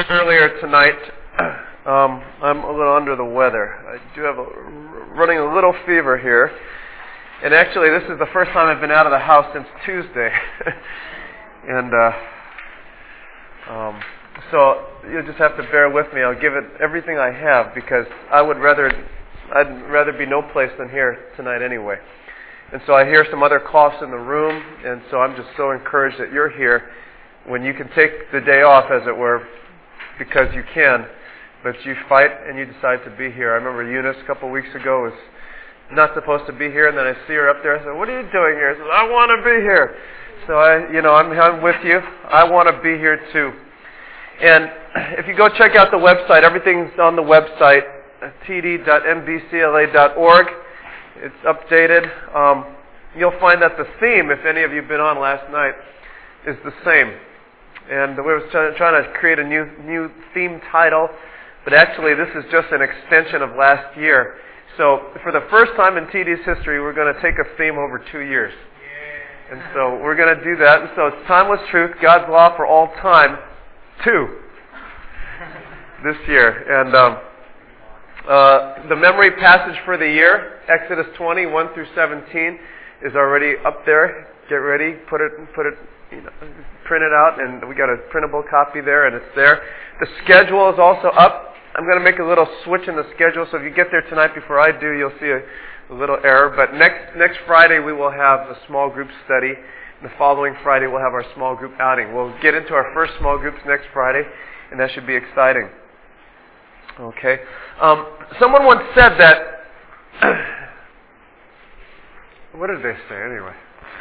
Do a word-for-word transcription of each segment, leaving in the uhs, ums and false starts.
earlier tonight. Um, I'm a little under the weather. I do have a, running a little fever here. And actually, this is the first time I've been out of the house since Tuesday. and uh, um, so you'll just have to bear with me. I'll give it everything I have because I would rather, I'd rather be no place than here tonight anyway. And so I hear some other coughs in the room, and so I'm just so encouraged that you're here when you can take the day off, as it were, because you can. But you fight and you decide to be here. I remember Eunice a couple of weeks ago was not supposed to be here, and then I see her up there. I said, "What are you doing here?" She said, "I want to be here." So I, you know, I'm, I'm with you. I want to be here too. And if you go check out the website, everything's on the website, t d dot m b c l a dot org. It's updated. Um, you'll find that the theme, if any of you have been on last night, is the same. And we were trying to create a new new theme title. But actually, this is just an extension of last year. So for the first time in T D's history, we're going to take a theme over two years. And so we're going to do that. And so it's Timeless Truth, God's Law for All Time, two, this year. And um, uh, the memory passage for the year, Exodus twenty, one through seventeen, is already up there. Get ready, put it, put it, you know, print it out, and we got a printable copy there, and it's there. The schedule is also up. I'm going to make a little switch in the schedule, so if you get there tonight before I do, you'll see a, a little error. But next next Friday we will have a small group study. The following Friday we'll have our small group outing. We'll get into our first small groups next Friday, and that should be exciting. Okay. Um, someone once said that. What did they say anyway?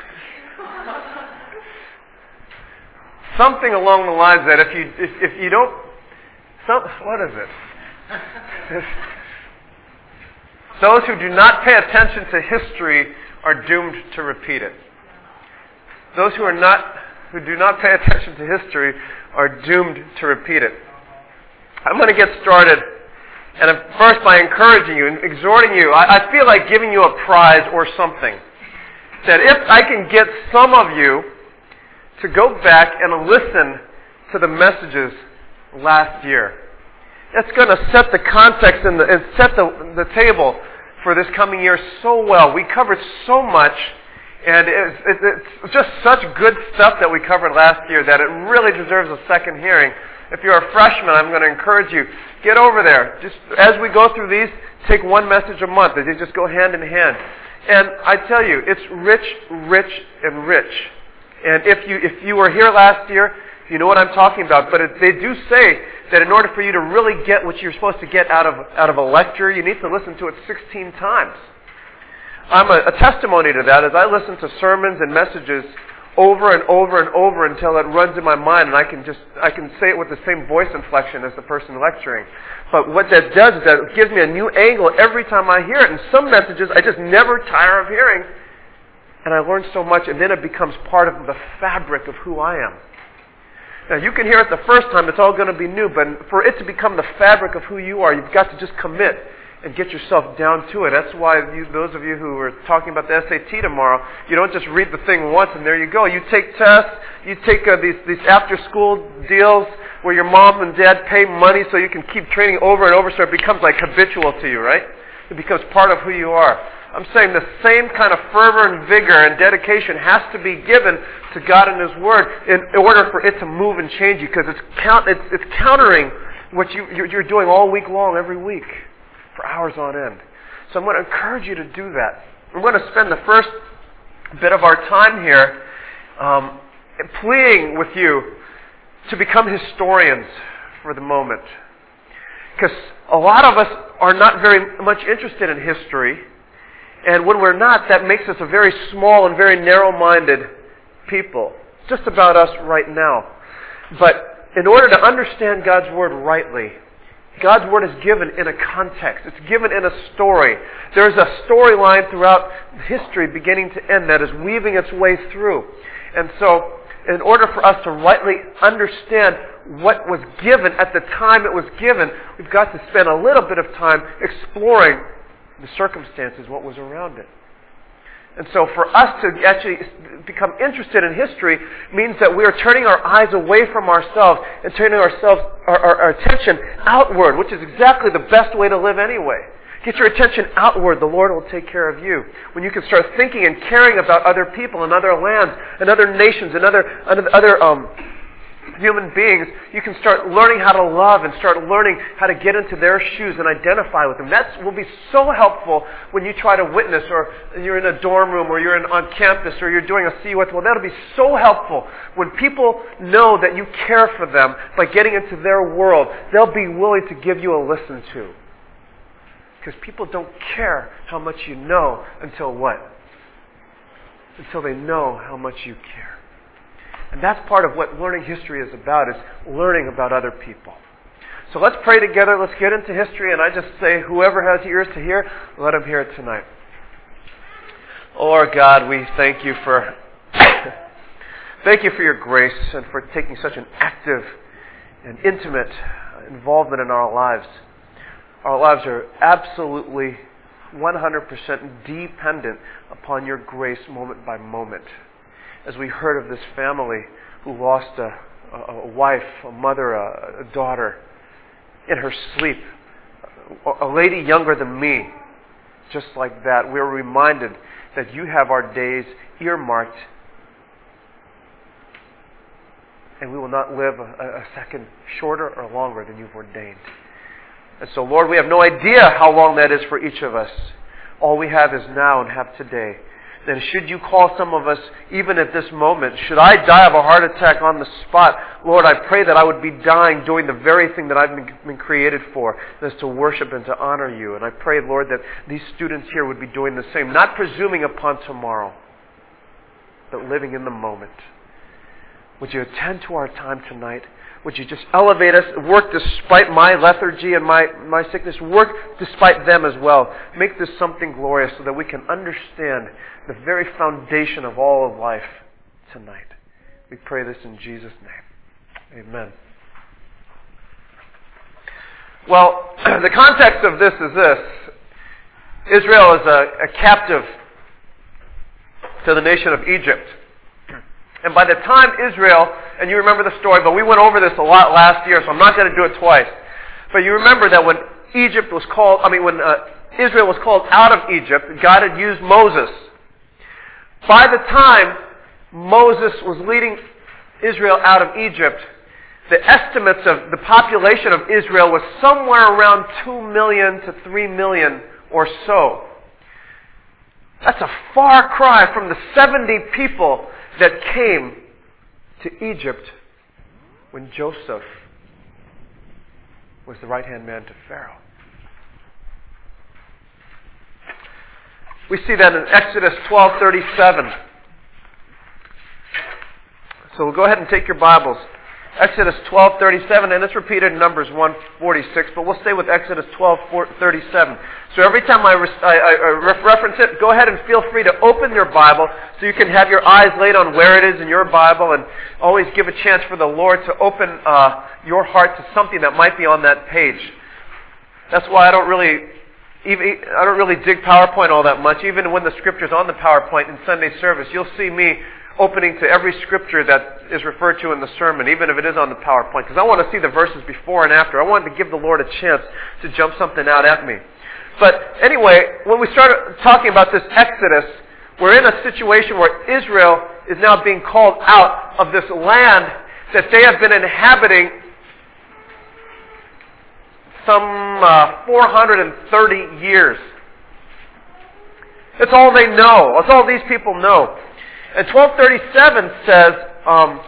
Something along the lines that if you if, if you don't, some, what is it? Those who do not pay attention to history are doomed to repeat it. Those who are not who do not pay attention to history are doomed to repeat it. I'm going to get started, and first by encouraging you and exhorting you. I, I feel like giving you a prize or something. That if I can get some of you to go back and listen to the messages last year, that's going to set the context and, the, and set the, the table for this coming year so well. We covered so much, and it's, it's just such good stuff that we covered last year that it really deserves a second hearing. If you're a freshman, I'm going to encourage you, get over there. Just as we go through these, take one message a month. They just go hand in hand. And I tell you, it's rich, rich, and rich. And if you if you were here last year, you know what I'm talking about. But it, they do say that in order for you to really get what you're supposed to get out of out of a lecture, you need to listen to it sixteen times. I'm a, a testimony to that as I listen to sermons and messages over and over and over until it runs in my mind, and I can just I can say it with the same voice inflection as the person lecturing. But what that does is that it gives me a new angle every time I hear it. And some messages I just never tire of hearing. And I learn so much, and then it becomes part of the fabric of who I am. Now, you can hear it the first time, it's all going to be new, but for it to become the fabric of who you are, you've got to just commit and get yourself down to it. That's why you, those of you who are talking about the S A T tomorrow, you don't just read the thing once and there you go. You take tests, you take uh, these, these after-school deals where your mom and dad pay money so you can keep training over and over so it becomes like habitual to you, right? It becomes part of who you are. I'm saying the same kind of fervor and vigor and dedication has to be given to God and His Word in order for it to move and change you, because it's, count, it's, it's countering what you, you're doing all week long, every week, for hours on end. So I'm going to encourage you to do that. I'm going to spend the first bit of our time here um, pleading with you to become historians for the moment. Because a lot of us are not very much interested in history. And when we're not, that makes us a very small and very narrow-minded people. It's just about us right now. But in order to understand God's Word rightly, God's Word is given in a context. It's given in a story. There's a storyline throughout history beginning to end that is weaving its way through. And so, in order for us to rightly understand what was given at the time it was given, we've got to spend a little bit of time exploring the circumstances, what was around it. And so for us to actually become interested in history means that we are turning our eyes away from ourselves and turning ourselves, our, our, our attention outward, which is exactly the best way to live anyway. Get your attention outward, the Lord will take care of you. When you can start thinking and caring about other people and other lands and other nations and other, other um, human beings, you can start learning how to love and start learning how to get into their shoes and identify with them. That will be so helpful when you try to witness, or you're in a dorm room, or you're in, on campus, or you're doing a C U S. Well, that'll be so helpful. When people know that you care for them by getting into their world, they'll be willing to give you a listen to. Because people don't care how much you know until what? Until they know how much you care. And that's part of what learning history is about, is learning about other people. So let's pray together. Let's get into history. And I just say, whoever has ears to hear, let him hear it tonight. Oh, our God, we thank you for thank you for your grace and for taking such an active and intimate involvement in our lives. Our lives are absolutely one hundred percent dependent upon your grace moment by moment. As we heard of this family who lost a, a, a wife, a mother, a, a daughter in her sleep, a, a lady younger than me, just like that, we're reminded that you have our days earmarked, and we will not live a, a second shorter or longer than you've ordained. And so, Lord, we have no idea how long that is for each of us. All we have is now and have today. Then should you call some of us, even at this moment, should I die of a heart attack on the spot, Lord, I pray that I would be dying doing the very thing that I've been, been created for, that is to worship and to honor you. And I pray, Lord, that these students here would be doing the same, not presuming upon tomorrow, but living in the moment. Would you attend to our time tonight? Would you just elevate us, work despite my lethargy and my, my sickness, work despite them as well. Make this something glorious so that we can understand the very foundation of all of life tonight. We pray this in Jesus' name. Amen. Well, the context of this is this. Israel is a, a captive to the nation of Egypt. And by the time Israel, and you remember the story, but we went over this a lot last year, so I'm not going to do it twice. But you remember that when Egypt was called, I mean, when uh, Israel was called out of Egypt, God had used Moses. By the time Moses was leading Israel out of Egypt, the estimates of the population of Israel was somewhere around two million to three million or so. That's a far cry from the seventy people that came to Egypt when Joseph was the right-hand man to Pharaoh. We see that in Exodus twelve thirty-seven. So we'll go ahead and take your Bibles. Exodus twelve thirty-seven, and it's repeated in Numbers one forty-six, but we'll stay with Exodus twelve thirty-seven. So every time I, re- I, I reference it, go ahead and feel free to open your Bible so you can have your eyes laid on where it is in your Bible, and always give a chance for the Lord to open uh, your heart to something that might be on that page. That's why I don't really even, I don't really dig PowerPoint all that much. Even when the scripture's on the PowerPoint in Sunday service, you'll see me opening to every scripture that is referred to in the sermon, even if it is on the PowerPoint, because I want to see the verses before and after. I want to give the Lord a chance to jump something out at me. But anyway, when we start talking about this Exodus, we're in a situation where Israel is now being called out of this land that they have been inhabiting some uh, four hundred thirty years. That's all they know. That's all these people know. And twelve thirty-seven says, um,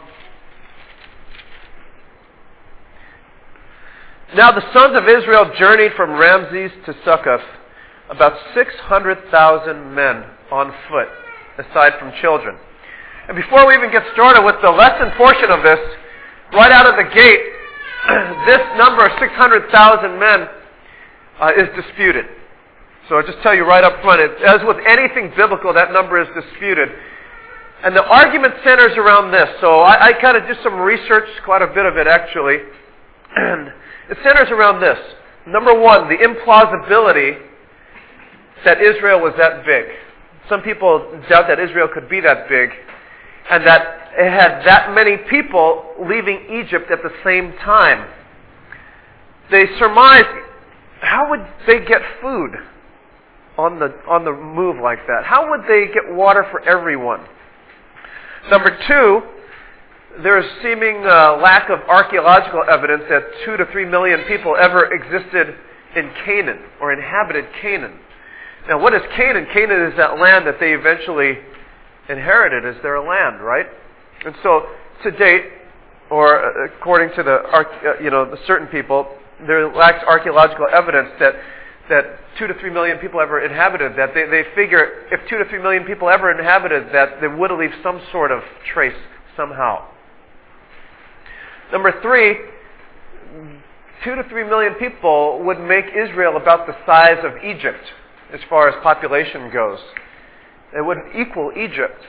now the sons of Israel journeyed from Ramses to Succoth, about six hundred thousand men on foot, aside from children. And before we even get started with the lesson portion of this, right out of the gate, this number of six hundred thousand men uh, is disputed. So I'll just tell you right up front, it, as with anything biblical, that number is disputed. And the argument centers around this. So I, I kind of did some research, quite a bit of it actually. And it centers around this. Number one, the implausibility that Israel was that big. some people doubt that Israel could be that big, and that it had that many people leaving Egypt at the same time. They surmised, how would they get food on the on the move like that? How would they get water for everyone? Number two, there is seeming uh, lack of archaeological evidence that two to three million people ever existed in Canaan or inhabited Canaan. Now, what is Canaan? Canaan is that land that they eventually inherited as their land, right? And so, to date, or according to the you know the certain people, there lacks archaeological evidence that that two to three million people ever inhabited that. They they figure if two to three million people ever inhabited that, they would leave some sort of trace somehow. Number three, two to three million people would make Israel about the size of Egypt as far as population goes. It would equal Egypt.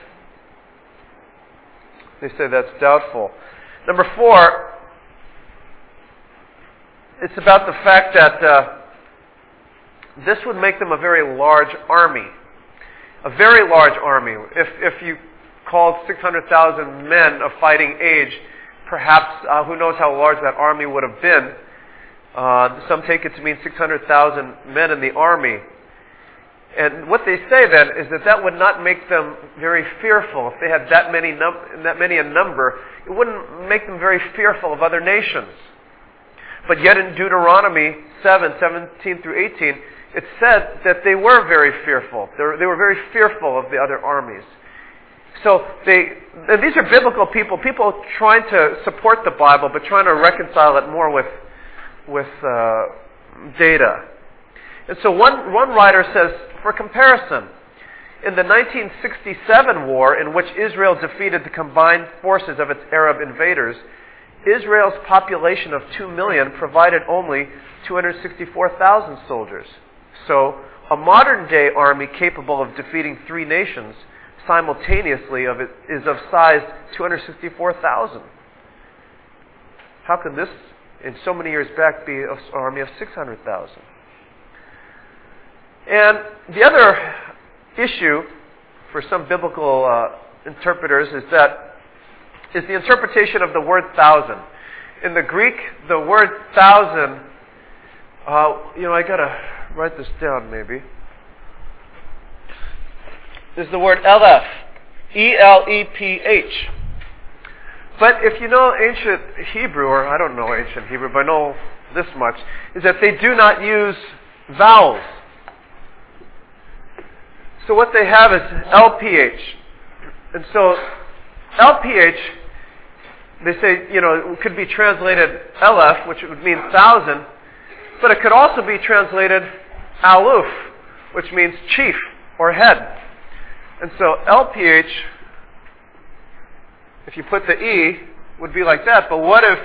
They say that's doubtful. Number four, it's about the fact that uh, this would make them a very large army. A very large army. If if you called six hundred thousand men of fighting age, perhaps, uh, who knows how large that army would have been. Uh, some take it to mean six hundred thousand men in the army. And what they say then is that that would not make them very fearful. If they had that many num- that many in number, it wouldn't make them very fearful of other nations. But yet in Deuteronomy seven, seventeen through eighteen, it said that they were very fearful. They were, they were very fearful of the other armies. So they, and these are biblical people, people trying to support the Bible, but trying to reconcile it more with with uh, data. And so one one writer says, for comparison, in the nineteen sixty-seven war, in which Israel defeated the combined forces of its Arab invaders, Israel's population of two million provided only two hundred sixty-four thousand soldiers. So a modern-day army capable of defeating three nations simultaneously of it is of size two hundred sixty-four thousand. How could this, in so many years back, be an army of six hundred thousand? And the other issue for some biblical uh, interpreters is that is the interpretation of the word thousand. In the Greek, the word thousand, uh, you know, I gotta write this down maybe, is the word Eleph, E L E P H. But if you know ancient Hebrew, or I don't know ancient Hebrew, but I know this much, is that they do not use vowels. So what they have is L P H. And so L P H, they say, you know, could be translated Eleph, which would mean thousand, but it could also be translated Aluf, which means chief or head. And so L P H, if you put the E, would be like that. But what if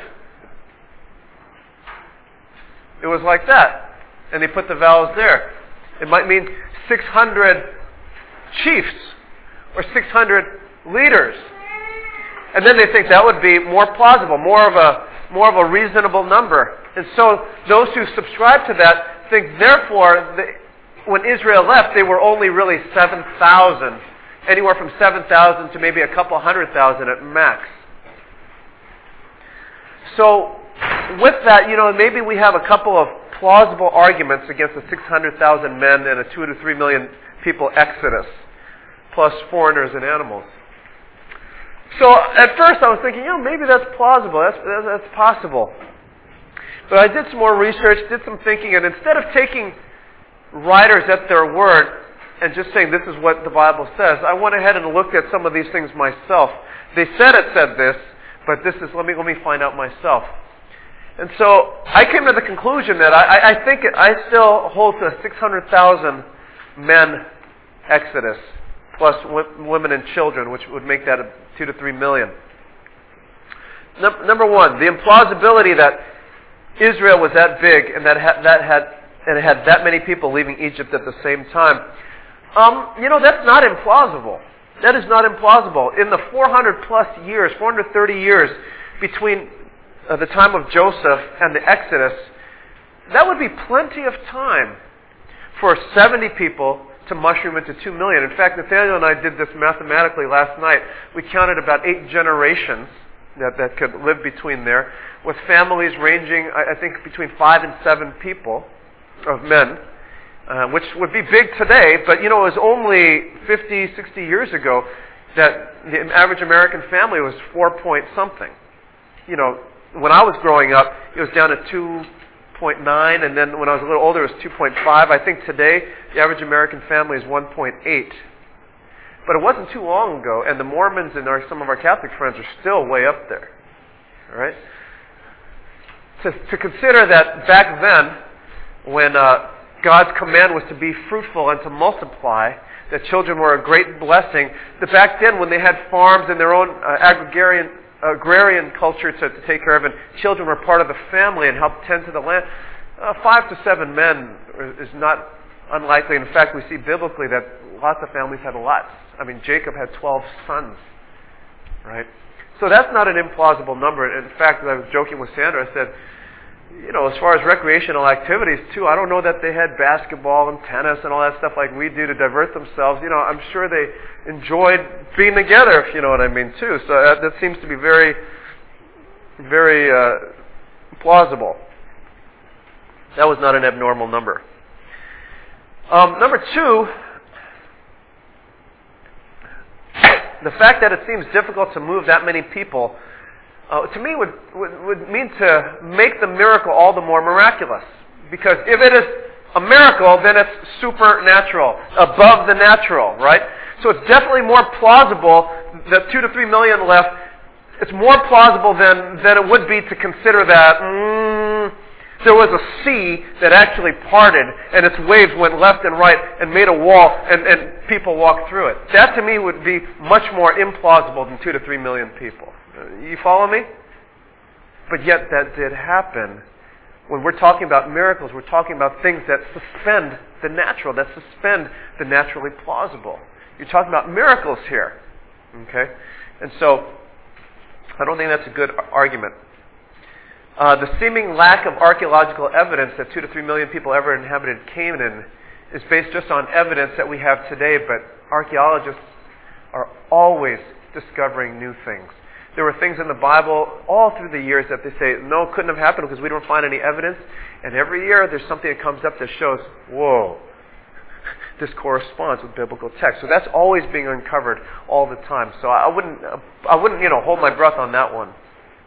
it was like that, and they put the vowels there? It might mean six hundred chiefs or six hundred leaders. And then they think that would be more plausible, more of a more of a reasonable number. And so those who subscribe to that think, therefore, they, when Israel left, they were only really seven thousand, anywhere from seven thousand to maybe a couple hundred thousand at max. So with that, you know, maybe we have a couple of plausible arguments against a six hundred thousand men and a two to three million people exodus, plus foreigners and animals. So at first I was thinking, you know, maybe that's plausible, that's, that's, that's possible. But I did some more research, did some thinking, and instead of taking writers at their word and just saying this is what the Bible says, I went ahead and looked at some of these things myself. They said it said this, but this is, let me, let me find out myself. And so I came to the conclusion that I, I think I still hold to a six hundred thousand men exodus, plus w- women and children, which would make that a two to three million. Num- number one, the implausibility that Israel was that big and that ha- that had and it had that many people leaving Egypt at the same time. Um, you know, that's not implausible. That is not implausible. In the four hundred plus years, four hundred thirty years between uh, the time of Joseph and the Exodus, that would be plenty of time for seventy people to mushroom into two million. In fact, Nathaniel and I did this mathematically last night. We counted about eight generations that, that could live between there, with families ranging, I, I think, between five and seven people of men, uh, which would be big today, but, you know, it was only fifty, sixty years ago that the average American family was four point something. You know, when I was growing up, it was down to two point nine, and then when I was a little older, it was two point five. I think today, the average American family is one point eight. But it wasn't too long ago, and the Mormons and our, some of our Catholic friends are still way up there. All right? To, to consider that back then, when uh, God's command was to be fruitful and to multiply, that children were a great blessing, that back then when they had farms and their own uh, agrarian, agrarian culture to, to take care of, and children were part of the family and helped tend to the land, uh, five to seven men is not unlikely. In fact, we see biblically that lots of families had lots. I mean, Jacob had twelve sons, right? So that's not an implausible number. In fact, I was joking with Sandra, I said, you know, as far as recreational activities, too, I don't know that they had basketball and tennis and all that stuff like we do to divert themselves. You know, I'm sure they enjoyed being together, if you know what I mean, too. So that, that seems to be very, very uh, plausible. That was not an abnormal number. Um, number two, the fact that it seems difficult to move that many people, uh, to me, would, would would mean to make the miracle all the more miraculous. Because if it is a miracle, then it's supernatural, above the natural, right? So it's definitely more plausible, the two to three million left, it's more plausible than, than it would be to consider that, mm, there was a sea that actually parted and its waves went left and right and made a wall and, and people walked through it. That to me would be much more implausible than two to three million people. You follow me? But yet that did happen. When we're talking about miracles, we're talking about things that suspend the natural, that suspend the naturally plausible. You're talking about miracles here. Okay? And so, I don't think that's a good argument. Uh, the seeming lack of archaeological evidence that two to three million people ever inhabited Canaan is based just on evidence that we have today, but archaeologists are always discovering new things. There were things in the Bible all through the years that they say, no, it couldn't have happened because we don't find any evidence. And every year there's something that comes up that shows, whoa, this corresponds with biblical text. So that's always being uncovered all the time. So I wouldn't, I wouldn't, you know, hold my breath on that one.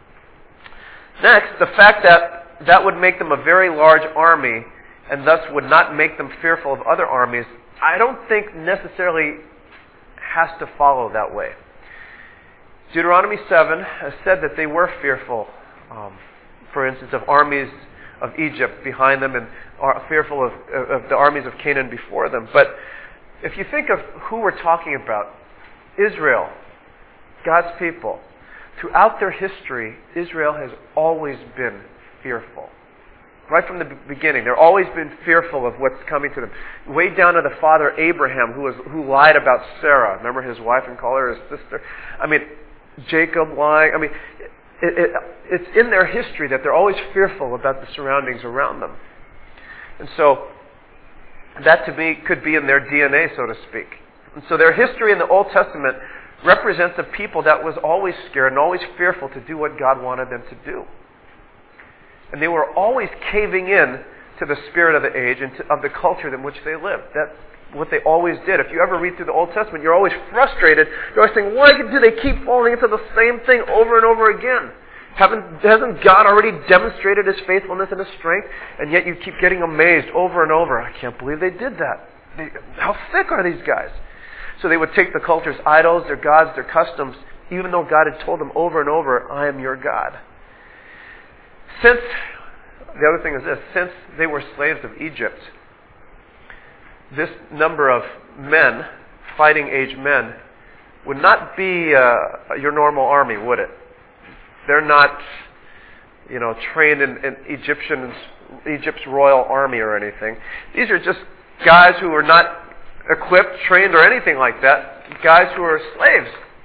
Next, the fact that that would make them a very large army and thus would not make them fearful of other armies, I don't think necessarily has to follow that way. Deuteronomy seven has said that they were fearful, um, for instance, of armies of Egypt behind them and are fearful of, of the armies of Canaan before them. But if you think of who we're talking about, Israel, God's people, throughout their history, Israel has always been fearful. Right from the beginning, they've always been fearful of what's coming to them. Way down to the father Abraham, who was who lied about Sarah. Remember his wife and called her his sister? I mean, Jacob lying. I mean, it, it, it's in their history that they're always fearful about the surroundings around them. And so, that to me could be in their D N A, so to speak. And so their history in the Old Testament represents a people that was always scared and always fearful to do what God wanted them to do. And they were always caving in to the spirit of the age and to, of the culture in which they lived. That's what they always did. If you ever read through the Old Testament, you're always frustrated. You're always saying, why do they keep falling into the same thing over and over again? Haven't, hasn't God already demonstrated His faithfulness and His strength? And yet you keep getting amazed over and over. I can't believe they did that. They, how thick are these guys? So they would take the culture's idols, their gods, their customs, even though God had told them over and over, I am your God. Since, the other thing is this, since they were slaves of Egypt, this number of men, fighting age men, would not be uh, your normal army, would it? They're not, you know, trained in, in Egyptians, Egypt's royal army or anything. These are just guys who are not equipped, trained, or anything like that. Guys who are slaves.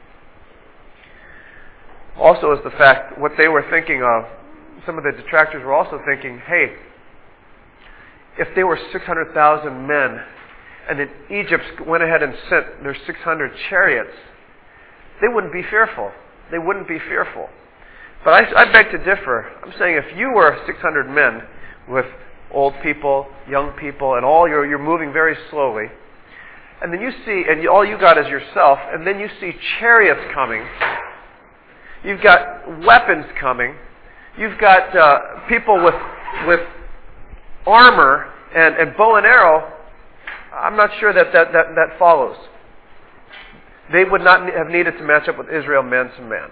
Also is the fact, what they were thinking of, some of the detractors were also thinking, hey, if they were six hundred thousand men, and then Egypt went ahead and sent their six hundred chariots, they wouldn't be fearful. They wouldn't be fearful. But I, I beg to differ. I'm saying if you were six hundred men with old people, young people, and all you're, you're moving very slowly, and then you see, and you, all you got is yourself, and then you see chariots coming, you've got weapons coming, you've got uh, people with with armor and, and bow and arrow, I'm not sure that that, that that follows. They would not have needed to match up with Israel man to man.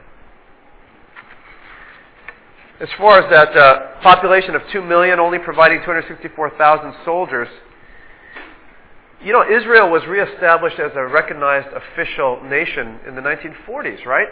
As far as that uh, population of two million only providing two hundred sixty-four thousand soldiers, you know, Israel was reestablished as a recognized official nation in the nineteen forties, right?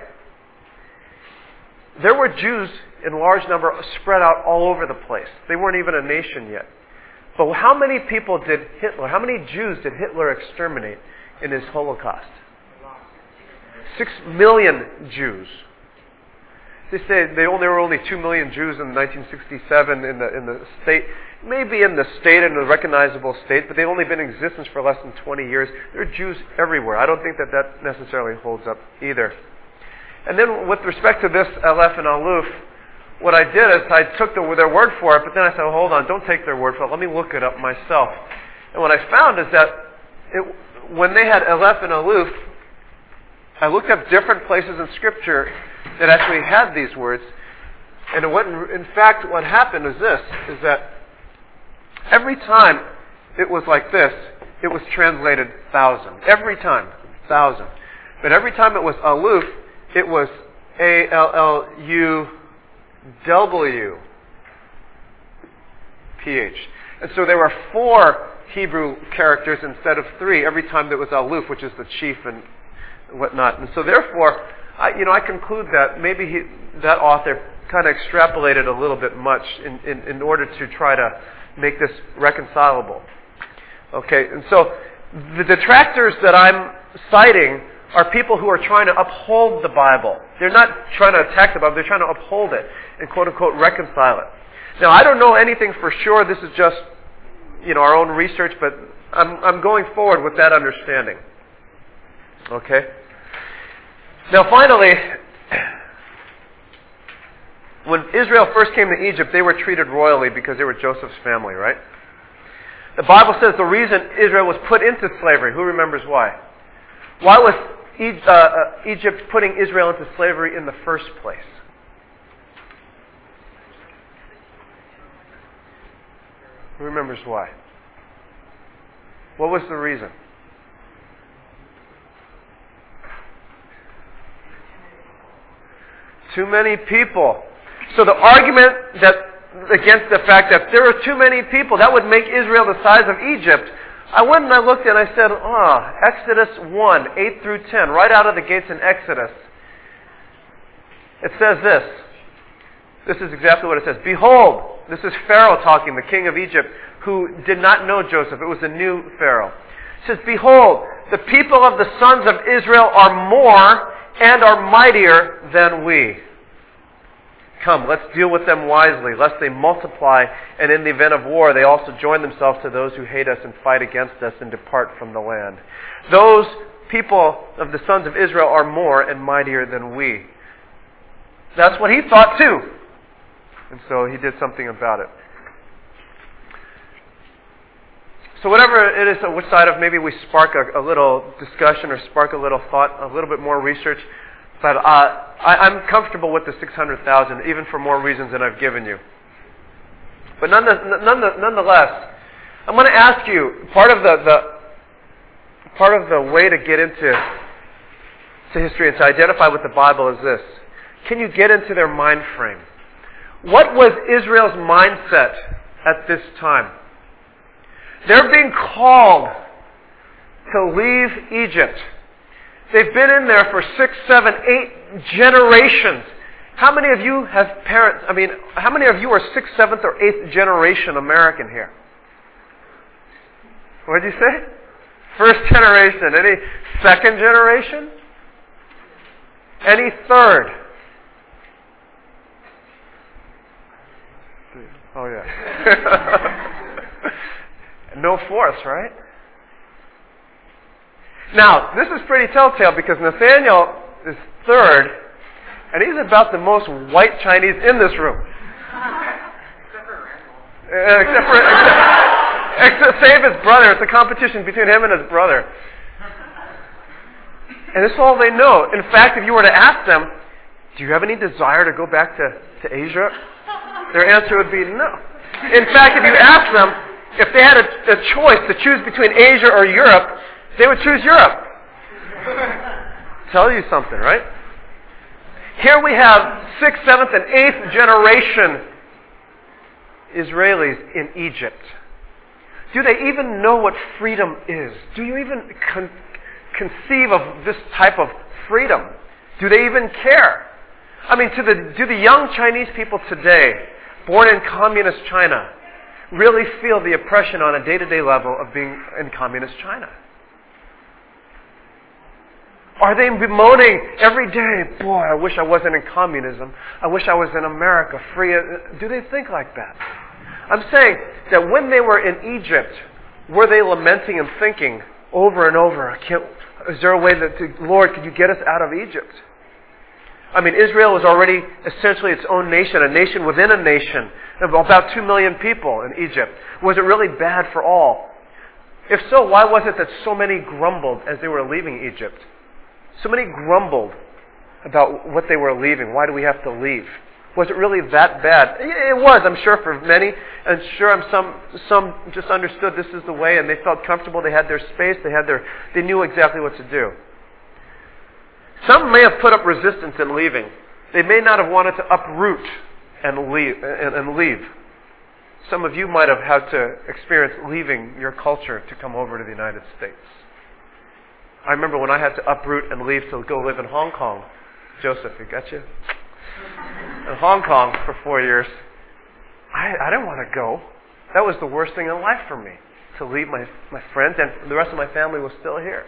There were Jews in large number spread out all over the place. They weren't even a nation yet. But how many people did Hitler, how many Jews did Hitler exterminate in his Holocaust? Six million Jews. They say they only, there were only two million Jews in nineteen sixty-seven in the in the state, maybe in the state, in a recognizable state, but they've only been in existence for less than twenty years. There are Jews everywhere. I don't think that that necessarily holds up either. And then with respect to this Aleph and Aluf, what I did is I took the, their word for it, but then I said, well, hold on, don't take their word for it. Let me look it up myself. And what I found is that it, when they had Aleph and Aluf, I looked up different places in Scripture that actually had these words. And what, in fact, what happened is this, is that every time it was like this, it was translated thousand. Every time, thousand. But every time it was Aluf, it was A L L U W P H. And so there were four Hebrew characters instead of three every time there was Aluf, which is the chief and whatnot. And so therefore, I, you know, I conclude that maybe he, that author kind of extrapolated a little bit much in, in, in order to try to make this reconcilable. Okay, and so the detractors that I'm citing are people who are trying to uphold the Bible. They're not trying to attack the Bible, they're trying to uphold it and quote-unquote reconcile it. Now, I don't know anything for sure. This is just, you know, our own research, but I'm, I'm going forward with that understanding. Okay? Now, finally, when Israel first came to Egypt, they were treated royally because they were Joseph's family, right? The Bible says the reason Israel was put into slavery, who remembers why? Why was Egypt putting Israel into slavery in the first place? Who remembers why? What was the reason? Too many people. So the argument that against the fact that there are too many people, that would make Israel the size of Egypt. I went and I looked and I said, ah, oh, Exodus one, eight through ten, right out of the gates in Exodus. It says this. This is exactly what it says. Behold, this is Pharaoh talking, the king of Egypt, who did not know Joseph. It was a new Pharaoh. It says, behold, the people of the sons of Israel are more and are mightier than we. Come, let's deal with them wisely, lest they multiply, and in the event of war, they also join themselves to those who hate us and fight against us and depart from the land. Those people of the sons of Israel are more and mightier than we. That's what he thought too. And so he did something about it. So whatever it is, which side of maybe we spark a, a little discussion or spark a little thought, a little bit more research. But uh, I, I'm comfortable with the six hundred thousand, even for more reasons than I've given you. But nonetheless, I'm going to ask you, part of the, the part of the way to get into to history and to identify with the Bible is this. Can you get into their mind frame? What was Israel's mindset at this time? They're being called to leave Egypt. They've been in there for six, seven, eight generations. How many of you have parents, I mean, how many of you are sixth, seventh, or eighth generation American here? What did you say? First generation. Any second generation? Any third? Oh, yeah. No fourth, right? Now, this is pretty telltale because Nathaniel is third, and he's about the most white Chinese in this room. Except for Randall. Uh, except for, except, except, save his brother. It's a competition between him and his brother. And that's all they know. In fact, if you were to ask them, do you have any desire to go back to, to Asia? Their answer would be no. In fact, if you ask them, if they had a, a choice to choose between Asia or Europe, they would choose Europe. Tell you something, right? Here we have sixth, seventh, and eighth generation Israelis in Egypt. Do they even know what freedom is? Do you even con- conceive of this type of freedom? Do they even care? I mean, to the, do the young Chinese people today, born in communist China, really feel the oppression on a day-to-day level of being in communist China? Are they bemoaning every day, boy, I wish I wasn't in communism. I wish I was in America, free. Do they think like that? I'm saying that when they were in Egypt, were they lamenting and thinking over and over, I can't, is there a way that, to, Lord, could you get us out of Egypt? I mean, Israel was already essentially its own nation, a nation within a nation, of about two million people in Egypt. Was it really bad for all? If so, why was it that so many grumbled as they were leaving Egypt? So many grumbled about what they were leaving. Why do we have to leave? Was it really that bad? It was, I'm sure, for many. And sure, I'm some some just understood this is the way, and they felt comfortable. They had their space. They had their. They knew exactly what to do. Some may have put up resistance in leaving. They may not have wanted to uproot and leave. And, and leave. Some of you might have had to experience leaving your culture to come over to the United States. I remember when I had to uproot and leave to go live in Hong Kong. Joseph, you got you? In Hong Kong for four years. I, I didn't want to go. That was the worst thing in life for me. To leave my, my friends, and the rest of my family was still here.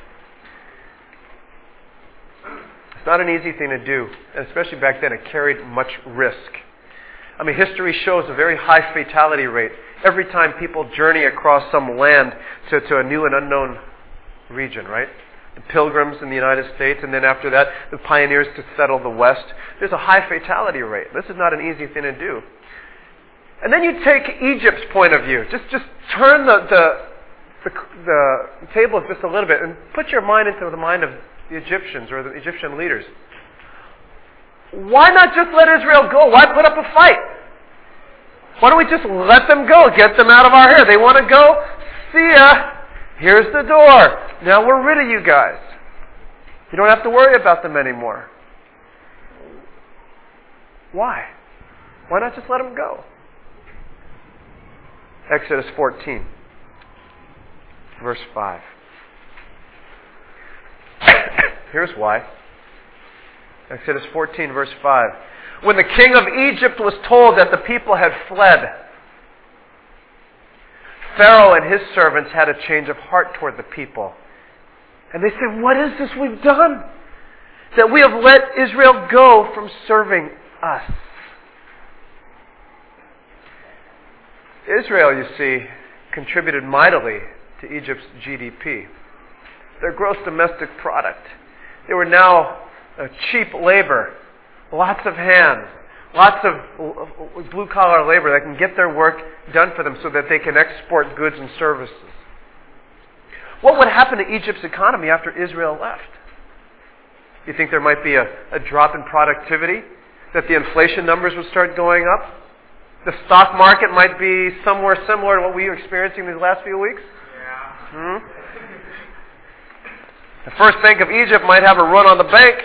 It's not an easy thing to do. And especially back then, it carried much risk. I mean, history shows a very high fatality rate. Every time people journey across some land to, to a new and unknown region, right? The pilgrims in the United States, and then after that, the pioneers to settle the West. There's a high fatality rate. This is not an easy thing to do. And then you take Egypt's point of view. Just just turn the, the, the, the tables just a little bit and put your mind into the mind of the Egyptians or the Egyptian leaders. Why not just let Israel go? Why put up a fight? Why don't we just let them go? Get them out of our hair. They want to go? See ya. Here's the door. Now we're rid of you guys. You don't have to worry about them anymore. Why? Why not just let them go? Exodus fourteen, verse five. Here's why. Exodus fourteen, verse five. When the king of Egypt was told that the people had fled, Pharaoh and his servants had a change of heart toward the people. And they said, what is this we've done? That we have let Israel go from serving us. Israel, you see, contributed mightily to Egypt's G D P. Their gross domestic product. They were now uh, cheap labor, lots of hands, lots of blue-collar labor that can get their work done for them so that they can export goods and services. What would happen to Egypt's economy after Israel left? You think there might be a, a drop in productivity? That the inflation numbers would start going up? The stock market might be somewhere similar to what we were experiencing these last few weeks? Yeah. Hmm? The First Bank of Egypt might have a run on the bank.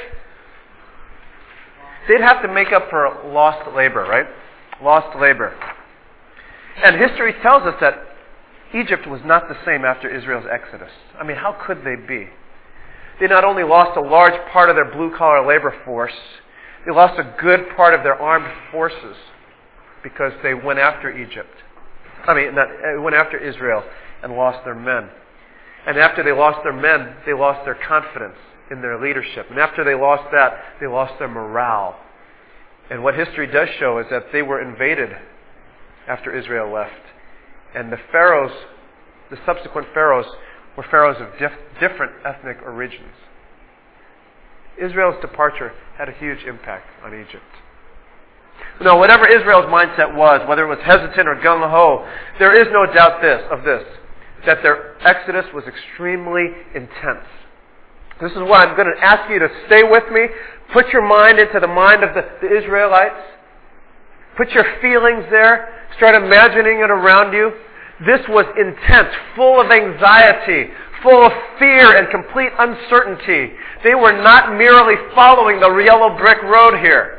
They'd have to make up for lost labor, right? Lost labor. And history tells us that Egypt was not the same after Israel's exodus. I mean, how could they be? They not only lost a large part of their blue-collar labor force, they lost a good part of their armed forces because they went after Egypt. I mean, not, went after Israel and lost their men. And after they lost their men, they lost their confidence in their leadership. And after they lost that, they lost their morale. And what history does show is that they were invaded after Israel left. And the pharaohs, the subsequent pharaohs, were pharaohs of dif- different ethnic origins. Israel's departure had a huge impact on Egypt. Now, whatever Israel's mindset was, whether it was hesitant or gung-ho, there is no doubt this of this, that their exodus was extremely intense. This is why I'm going to ask you to stay with me. Put your mind into the mind of the, the Israelites. Put your feelings there. Start imagining it around you. This was intense, full of anxiety, full of fear and complete uncertainty. They were not merely following the yellow brick road here.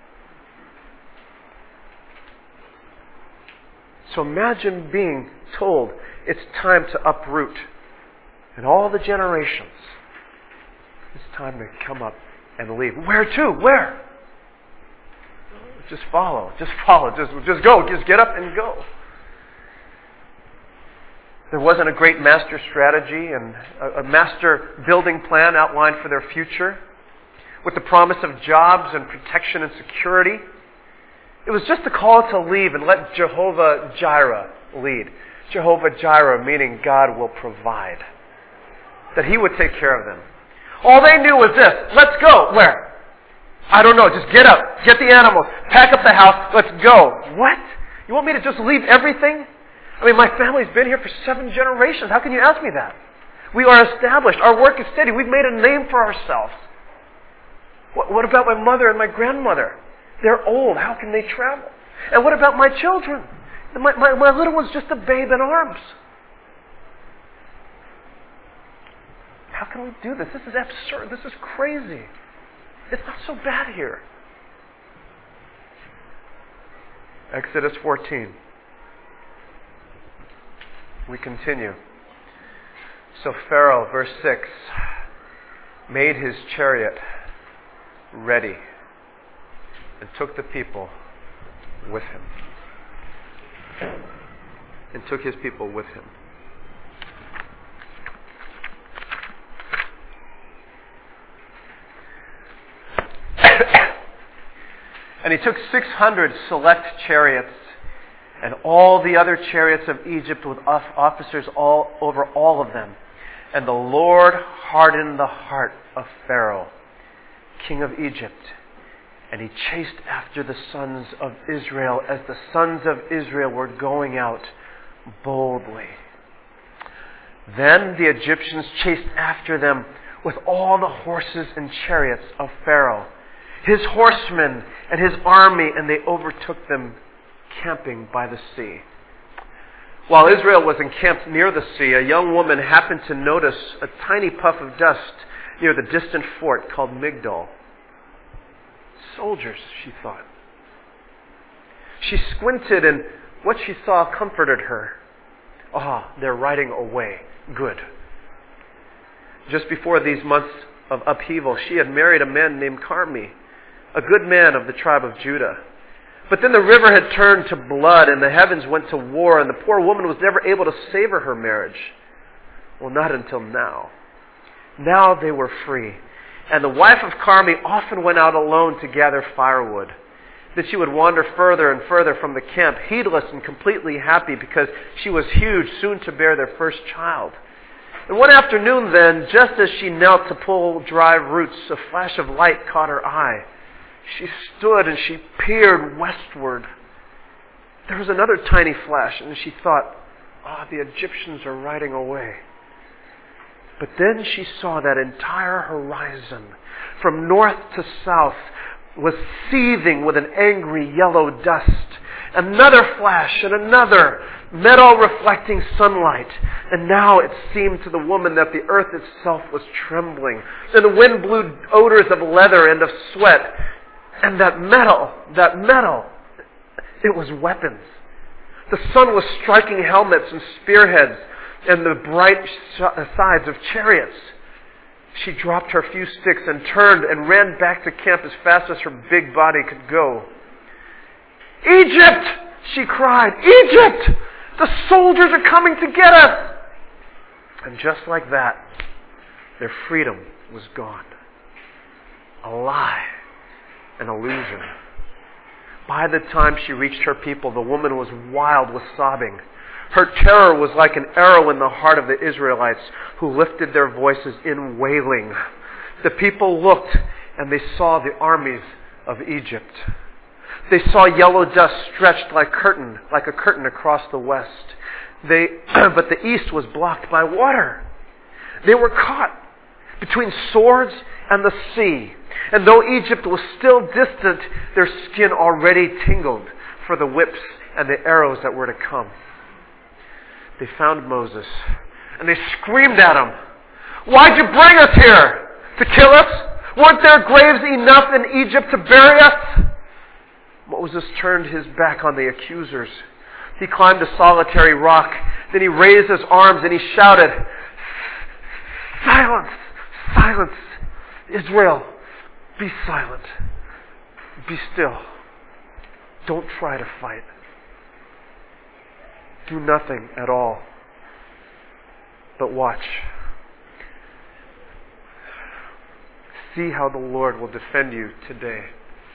So imagine being told it's time to uproot. And all the generations, it's time to come up and leave. Where to? Where? Just follow. Just follow. Just, just go. Just get up and go. There wasn't a great master strategy and a, a master building plan outlined for their future with the promise of jobs and protection and security. It was just a call to leave and let Jehovah Jireh lead. Jehovah Jireh, meaning God will provide. That He would take care of them. All they knew was this. Let's go. Where? I don't know. Just get up. Get the animals. Pack up the house. Let's go. What? You want me to just leave everything? I mean, my family's been here for seven generations. How can you ask me that? We are established. Our work is steady. We've made a name for ourselves. What, what about my mother and my grandmother? They're old. How can they travel? And what about my children? My, my, my little one's just a babe in arms. How can we do this? This is absurd. This is crazy. It's not so bad here. Exodus fourteen. We continue. So Pharaoh, verse six, made his chariot ready and took the people with him. And took his people with him. And he took six hundred select chariots and all the other chariots of Egypt with officers all over all of them. And the Lord hardened the heart of Pharaoh, king of Egypt, and he chased after the sons of Israel as the sons of Israel were going out boldly. Then the Egyptians chased after them with all the horses and chariots of Pharaoh, his horsemen and his army, and they overtook them camping by the sea. While Israel was encamped near the sea, a young woman happened to notice a tiny puff of dust near the distant fort called Migdol. Soldiers, she thought. She squinted, and what she saw comforted her. Ah, they're riding away. Good. Just before these months of upheaval, she had married a man named Carmi, a good man of the tribe of Judah. But then the river had turned to blood, and the heavens went to war, and the poor woman was never able to savor her marriage. Well, not until now. Now they were free. And the wife of Carmi often went out alone to gather firewood. Then she would wander further and further from the camp, heedless and completely happy because she was huge, soon to bear their first child. And one afternoon then, just as she knelt to pull dry roots, a flash of light caught her eye. She stood and she peered westward. There was another tiny flash, and she thought, ah, the Egyptians are riding away. But then she saw that entire horizon, from north to south, was seething with an angry yellow dust. Another flash and another, metal reflecting sunlight. And now it seemed to the woman that the earth itself was trembling. And the wind blew odors of leather and of sweat. And that metal, that metal, it was weapons. The sun was striking helmets and spearheads and the bright sides of chariots. She dropped her few sticks and turned and ran back to camp as fast as her big body could go. Egypt! She cried. Egypt! The soldiers are coming to get us! And just like that, their freedom was gone. A lie. An illusion. By the time she reached her people, the woman was wild with sobbing. Her terror was like an arrow in the heart of the Israelites, who lifted their voices in wailing. The people looked, and they saw the armies of Egypt. They saw yellow dust stretched like curtain, like a curtain across the west. They, but the east was blocked by water. They were caught between swords and the sea. And though Egypt was still distant, their skin already tingled for the whips and the arrows that were to come. They found Moses, and they screamed at him, "Why'd you bring us here? To kill us? Weren't there graves enough in Egypt to bury us?" Moses turned his back on the accusers. He climbed a solitary rock. Then he raised his arms and he shouted, "Silence! Silence! Israel, be silent. Be still. Don't try to fight. Do nothing at all. But watch. See how the Lord will defend you today."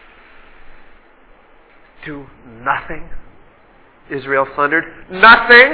Do nothing? Israel thundered. Nothing?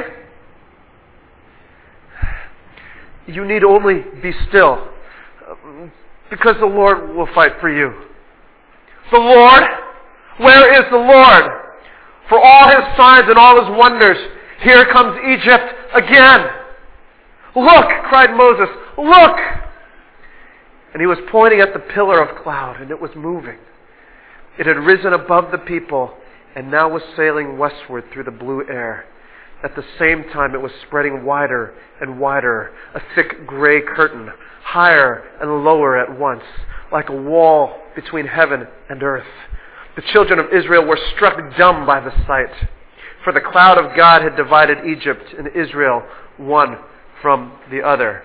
You need only be still, because the Lord will fight for you. The Lord? Where is the Lord? For all his signs and all his wonders, here comes Egypt again. Look, cried Moses, look! And he was pointing at the pillar of cloud, and it was moving. It had risen above the people, and now was sailing westward through the blue air. At the same time, it was spreading wider and wider, a thick gray curtain, higher and lower at once, like a wall between heaven and earth. The children of Israel were struck dumb by the sight, for the cloud of God had divided Egypt and Israel one from the other.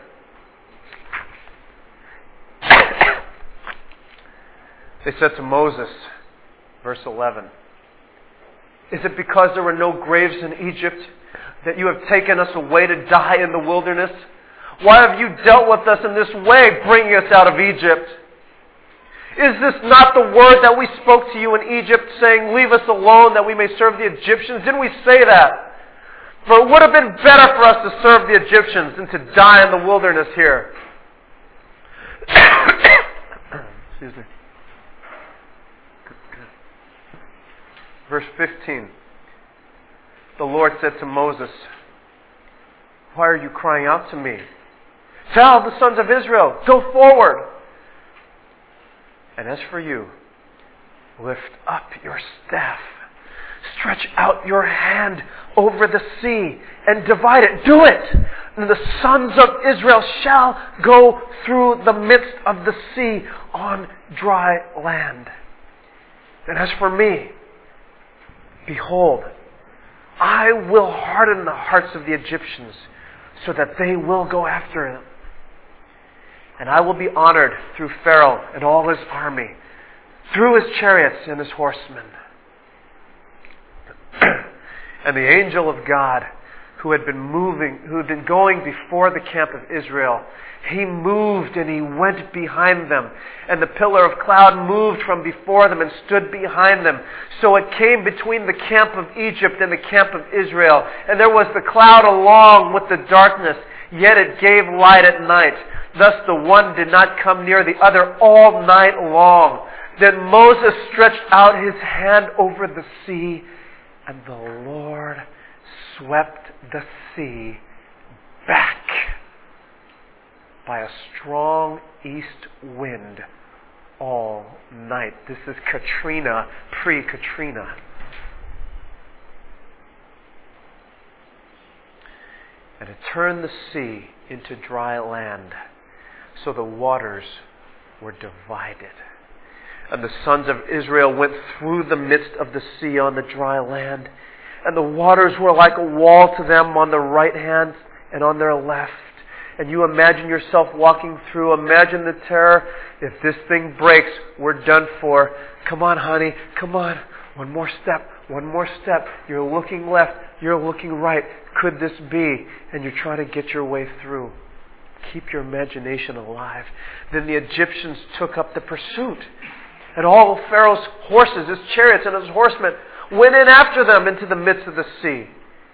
They said to Moses, verse eleven, "Is it because there were no graves in Egypt that you have taken us away to die in the wilderness? Why have you dealt with us in this way, bringing us out of Egypt? Is this not the word that we spoke to you in Egypt, saying, 'Leave us alone that we may serve the Egyptians'? Didn't we say that? For it would have been better for us to serve the Egyptians than to die in the wilderness here." Excuse me. Verse fifteen. The Lord said to Moses, "Why are you crying out to me? Tell the sons of Israel, go forward. And as for you, lift up your staff. Stretch out your hand over the sea and divide it. Do it. And the sons of Israel shall go through the midst of the sea on dry land. And as for me, behold, I will harden the hearts of the Egyptians so that they will go after them. And I will be honored through Pharaoh and all his army, through his chariots and his horsemen." And the angel of God, who had been moving, who had been going before the camp of Israel, he moved and he went behind them. And the pillar of cloud moved from before them and stood behind them. So it came between the camp of Egypt and the camp of Israel. And there was the cloud along with the darkness, yet it gave light at night. Thus the one did not come near the other all night long. Then Moses stretched out his hand over the sea, and the Lord swept the sea back by a strong east wind all night. This is Katrina, pre-Katrina. And it turned the sea into dry land, so the waters were divided. And the sons of Israel went through the midst of the sea on the dry land, and the waters were like a wall to them on the right hand and on their left. And you imagine yourself walking through, imagine the terror. If this thing breaks, we're done for. Come on, honey, come on. One more step, one more step. You're looking left, you're looking right. Could this be? And you're trying to get your way through. Keep your imagination alive. Then the Egyptians took up the pursuit. And all of Pharaoh's horses, his chariots and his horsemen, went in after them into the midst of the sea.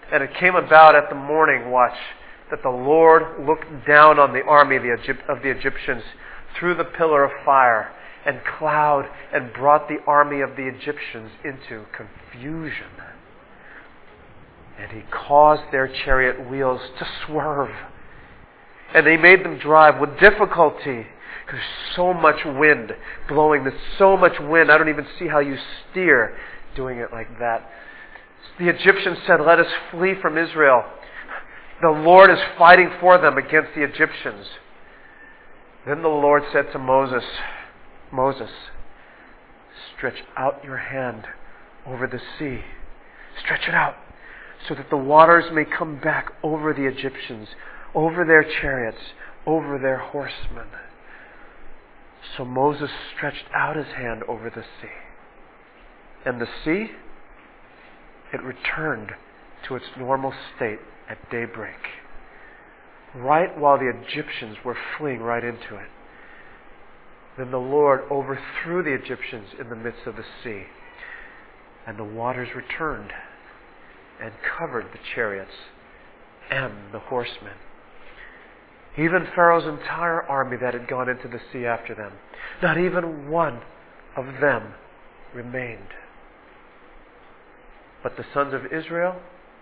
And it came about at the morning watch that the Lord looked down on the army of the, Egypt, of the Egyptians through the pillar of fire and cloud and brought the army of the Egyptians into confusion. And He caused their chariot wheels to swerve. And He made them drive with difficulty. There's so much wind blowing. There's so much wind. I don't even see how you steer doing it like that. The Egyptians said, "Let us flee from Israel. The Lord is fighting for them against the Egyptians." Then the Lord said to Moses, "Moses, stretch out your hand over the sea. Stretch it out so that the waters may come back over the Egyptians, over their chariots, over their horsemen." So Moses stretched out his hand over the sea. And the sea, it returned to its normal state at daybreak, right while the Egyptians were fleeing right into it. Then the Lord overthrew the Egyptians in the midst of the sea, and the waters returned and covered the chariots and the horsemen. Even Pharaoh's entire army that had gone into the sea after them, not even one of them remained. But the sons of Israel,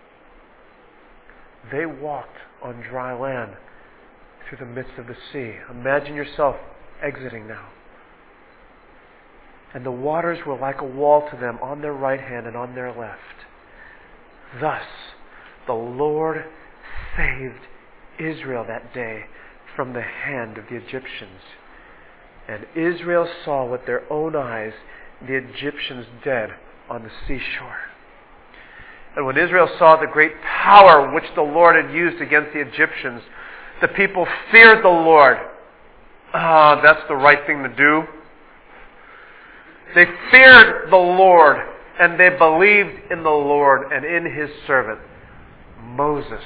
they walked on dry land through the midst of the sea. Imagine yourself exiting now. And the waters were like a wall to them on their right hand and on their left. Thus, the Lord saved Israel that day from the hand of the Egyptians. And Israel saw with their own eyes the Egyptians dead on the seashore. And when Israel saw the great power which the Lord had used against the Egyptians, the people feared the Lord. Ah, that's the right thing to do. They feared the Lord, and they believed in the Lord and in His servant, Moses.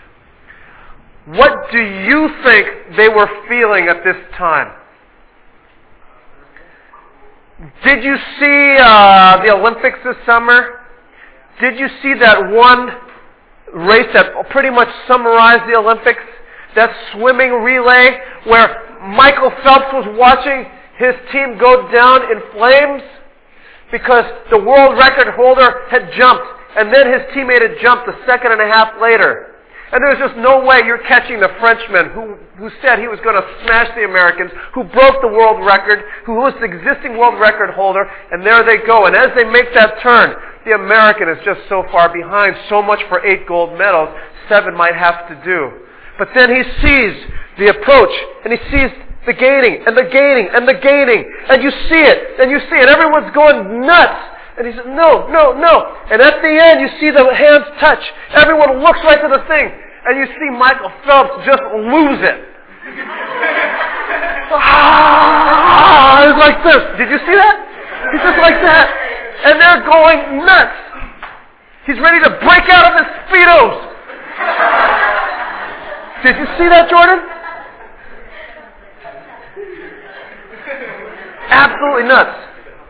What do you think they were feeling at this time? Did you see uh, the Olympics this summer? Did you see that one race that pretty much summarized the Olympics? That swimming relay where Michael Phelps was watching his team go down in flames because the world record holder had jumped, and then his teammate had jumped a second and a half later. And there was just no way you're catching the Frenchman who, who said he was going to smash the Americans, who broke the world record, who was the existing world record holder, and there they go. And as they make that turn, the American is just so far behind. So much for eight gold medals, seven might have to do. But then he sees the approach, and he sees the gaining, and the gaining, and the gaining, and you see it, and you see it. Everyone's going nuts. And he says, no, no, no. And at the end, you see the hands touch. Everyone looks right to the thing. And you see Michael Phelps just lose it. Ah, it's like this. Did you see that? He's just like that. And they're going nuts. He's ready to break out of his Speedos. Did you see that, Jordan? Absolutely nuts.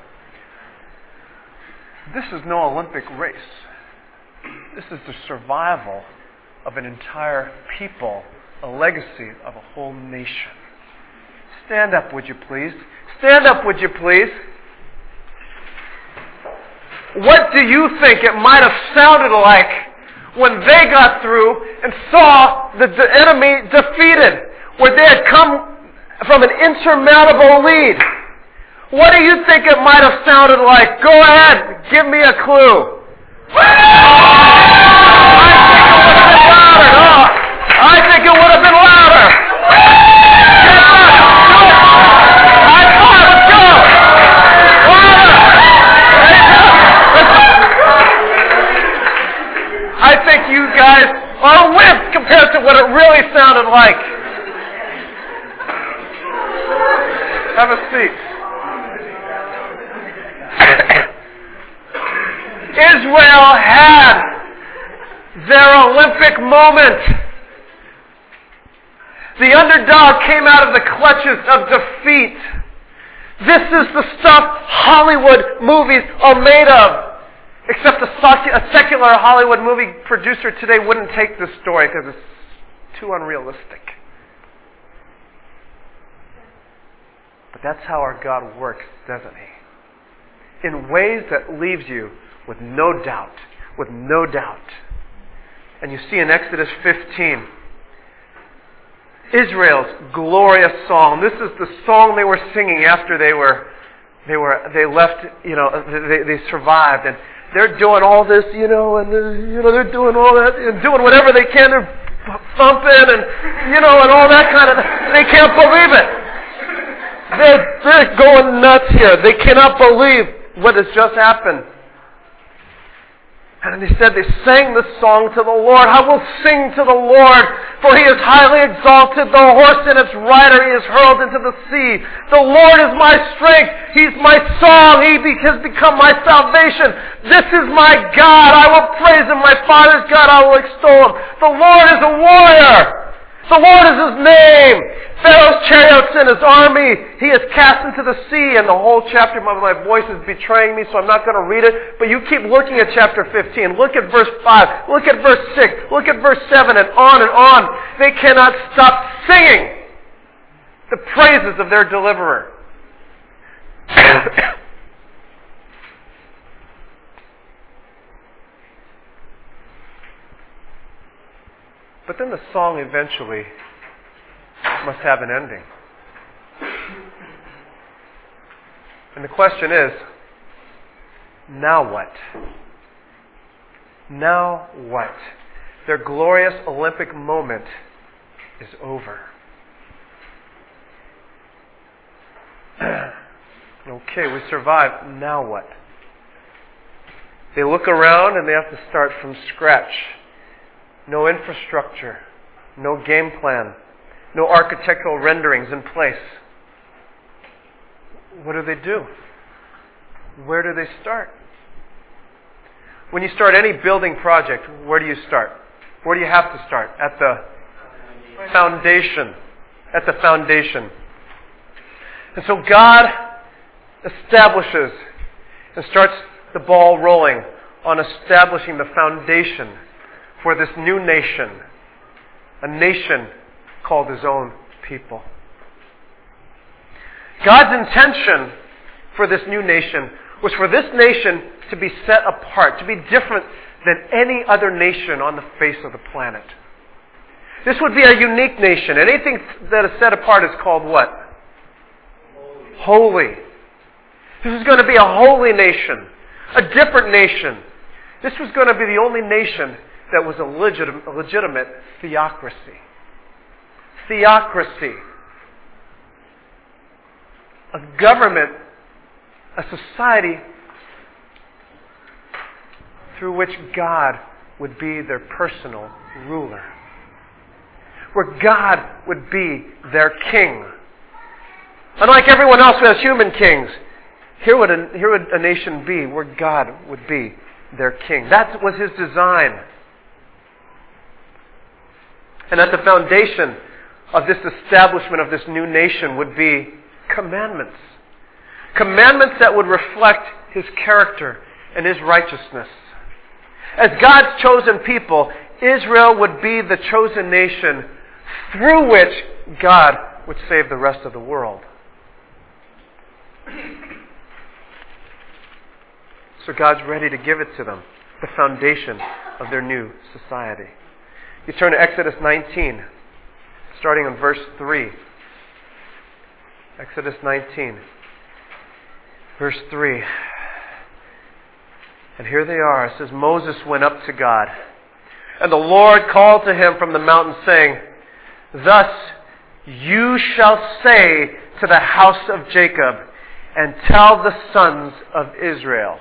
This is no Olympic race. This is the survival of an entire people, a legacy of a whole nation. Stand up, would you please? Stand up, would you please? What do you think it might have sounded like when they got through and saw the, the enemy defeated, where they had come from an insurmountable lead? What do you think it might have sounded like? Go ahead, give me a clue. I think it would have been louder. High five, let's go. I think you guys are whipped compared to what it really sounded like. Have a seat. Israel had their Olympic moment. The underdog came out of the clutches of defeat. This is the stuff Hollywood movies are made of. Except a, socu- a secular Hollywood movie producer today wouldn't take this story because it's too unrealistic. But that's how our God works, doesn't He? In ways that leaves you with no doubt, with no doubt. And you see in Exodus fifteen, Israel's glorious song. This is the song they were singing after they were, they were, they left, you know, they, they survived. And they're doing all this, you know, and, uh, you know, they're doing all that, and doing whatever they can. They're thumping and, you know, and all that kind of, they can't believe it. They're, they're going nuts here. They cannot believe what has just happened. And they said they sang this song to the Lord. I will sing to the Lord, for He is highly exalted. The horse and its rider He is hurled into the sea. The Lord is my strength. He's my song. He has become my salvation. This is my God. I will praise Him. My Father's God, I will extol Him. The Lord is a warrior. The Lord is His name. Pharaoh's chariots and his army He has cast into the sea. And the whole chapter, my, my voice is betraying me, so I'm not going to read it. But you keep looking at chapter fifteen. Look at verse five. Look at verse six. Look at verse seven, and on and on. They cannot stop singing the praises of their deliverer. But then the song eventually must have an ending. And the question is, now what? Now what? Their glorious Olympic moment is over. Okay, we survived. Now what? They look around and they have to start from scratch. No infrastructure, no game plan, no architectural renderings in place. What do they do? Where do they start? When you start any building project, where do you start? Where do you have to start? At the foundation. At the foundation. And so God establishes and starts the ball rolling on establishing the foundation for this new nation, a nation called His own people. God's intention for this new nation was for this nation to be set apart, to be different than any other nation on the face of the planet. This would be a unique nation. Anything that is set apart is called what? Holy. Holy. This is going to be a holy nation, a different nation. This was going to be the only nation that was a legitimate, a legitimate theocracy. Theocracy. A government, a society through which God would be their personal ruler. Where God would be their king. Unlike everyone else who has human kings, here would a, here would a nation be where God would be their king. That was His design. And at the foundation of this establishment of this new nation would be commandments. Commandments that would reflect His character and His righteousness. As God's chosen people, Israel would be the chosen nation through which God would save the rest of the world. So God's ready to give it to them, the foundation of their new society. You turn to Exodus nineteen, starting on verse three. Exodus nineteen, verse three. And here they are. It says, Moses went up to God, and the Lord called to him from the mountain, saying, Thus you shall say to the house of Jacob, and tell the sons of Israel,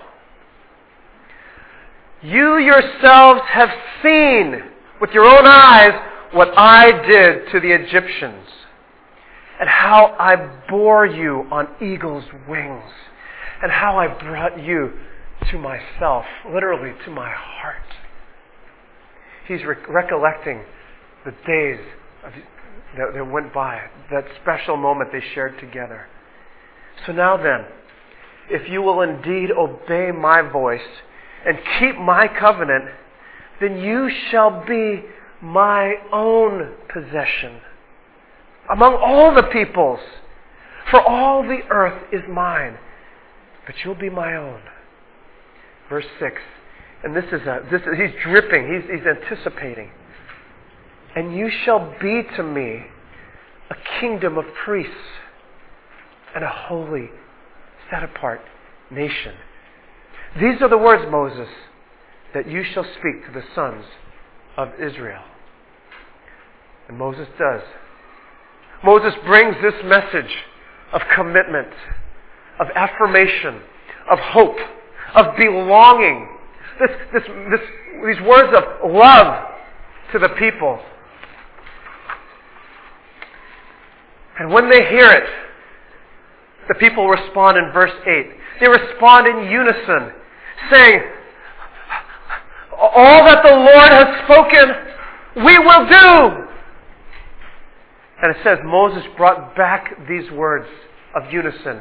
You yourselves have seen with your own eyes what I did to the Egyptians, and how I bore you on eagle's wings, and how I brought you to myself, literally to my heart. He's re- recollecting the days of, that, that went by, that special moment they shared together. So now then, if you will indeed obey my voice, and keep my covenant, then you shall be my own possession among all the peoples. For all the earth is mine, but you'll be my own. Verse six. And this is a, this is, he's dripping, he's, he's anticipating. And you shall be to me a kingdom of priests and a holy, set apart nation. These are the words, Moses, that you shall speak to the sons of Israel. And Moses does. Moses brings this message of commitment, of affirmation, of hope, of belonging. This, this, this, these words of love to the people. And when they hear it, the people respond in verse eight. They respond in unison, saying, all that the Lord has spoken, we will do. And it says Moses brought back these words of unison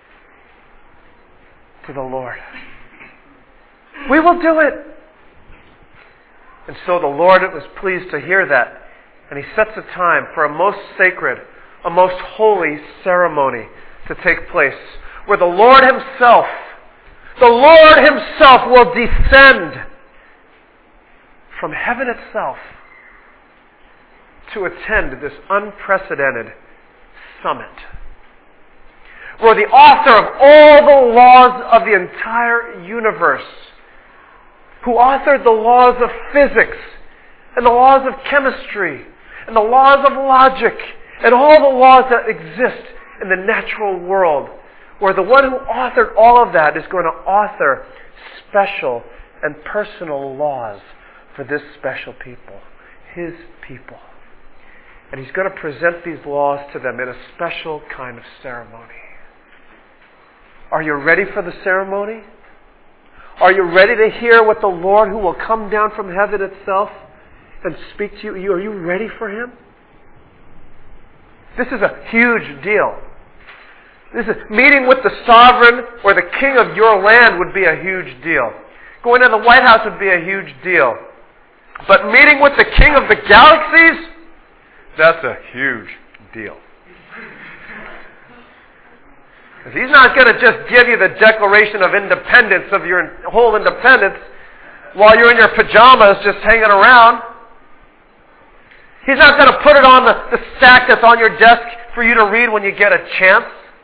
to the Lord. We will do it. And so the Lord was pleased to hear that. And He sets a time for a most sacred, a most holy ceremony to take place, where the Lord Himself, the Lord Himself will descend from heaven itself to attend this unprecedented summit, where the author of all the laws of the entire universe, who authored the laws of physics and the laws of chemistry and the laws of logic and all the laws that exist in the natural world, where the one who authored all of that is going to author special and personal laws for this special people, His people. And He's going to present these laws to them in a special kind of ceremony. Are you ready for the ceremony? Are you ready to hear what the Lord, who will come down from heaven itself and speak to you? Are you ready for Him? This is a huge deal. This is meeting with the sovereign or the king of your land would be a huge deal. Going to the White House would be a huge deal. But meeting with the king of the galaxies, that's a huge deal. Because He's not going to just give you the Declaration of Independence, of your whole independence, while you're in your pajamas just hanging around. He's not going to put it on the, the stack that's on your desk for you to read when you get a chance.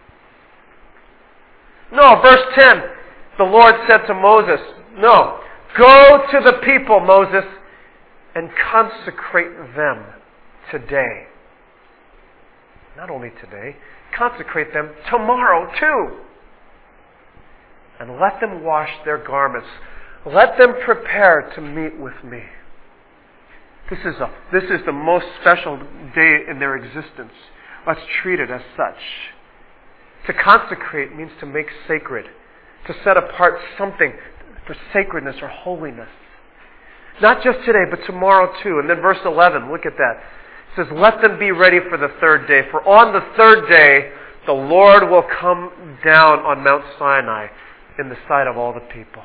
No, verse ten, the Lord said to Moses, no, go to the people, Moses, and consecrate them today. Not only today, consecrate them tomorrow too. And let them wash their garments. Let them prepare to meet with me. This is, a, this is the most special day in their existence. Let's treat it as such. To consecrate means to make sacred, to set apart something for sacredness or holiness. Not just today, but tomorrow too. And then verse eleven, look at that. It says, let them be ready for the third day. For on the third day, the Lord will come down on Mount Sinai in the sight of all the people.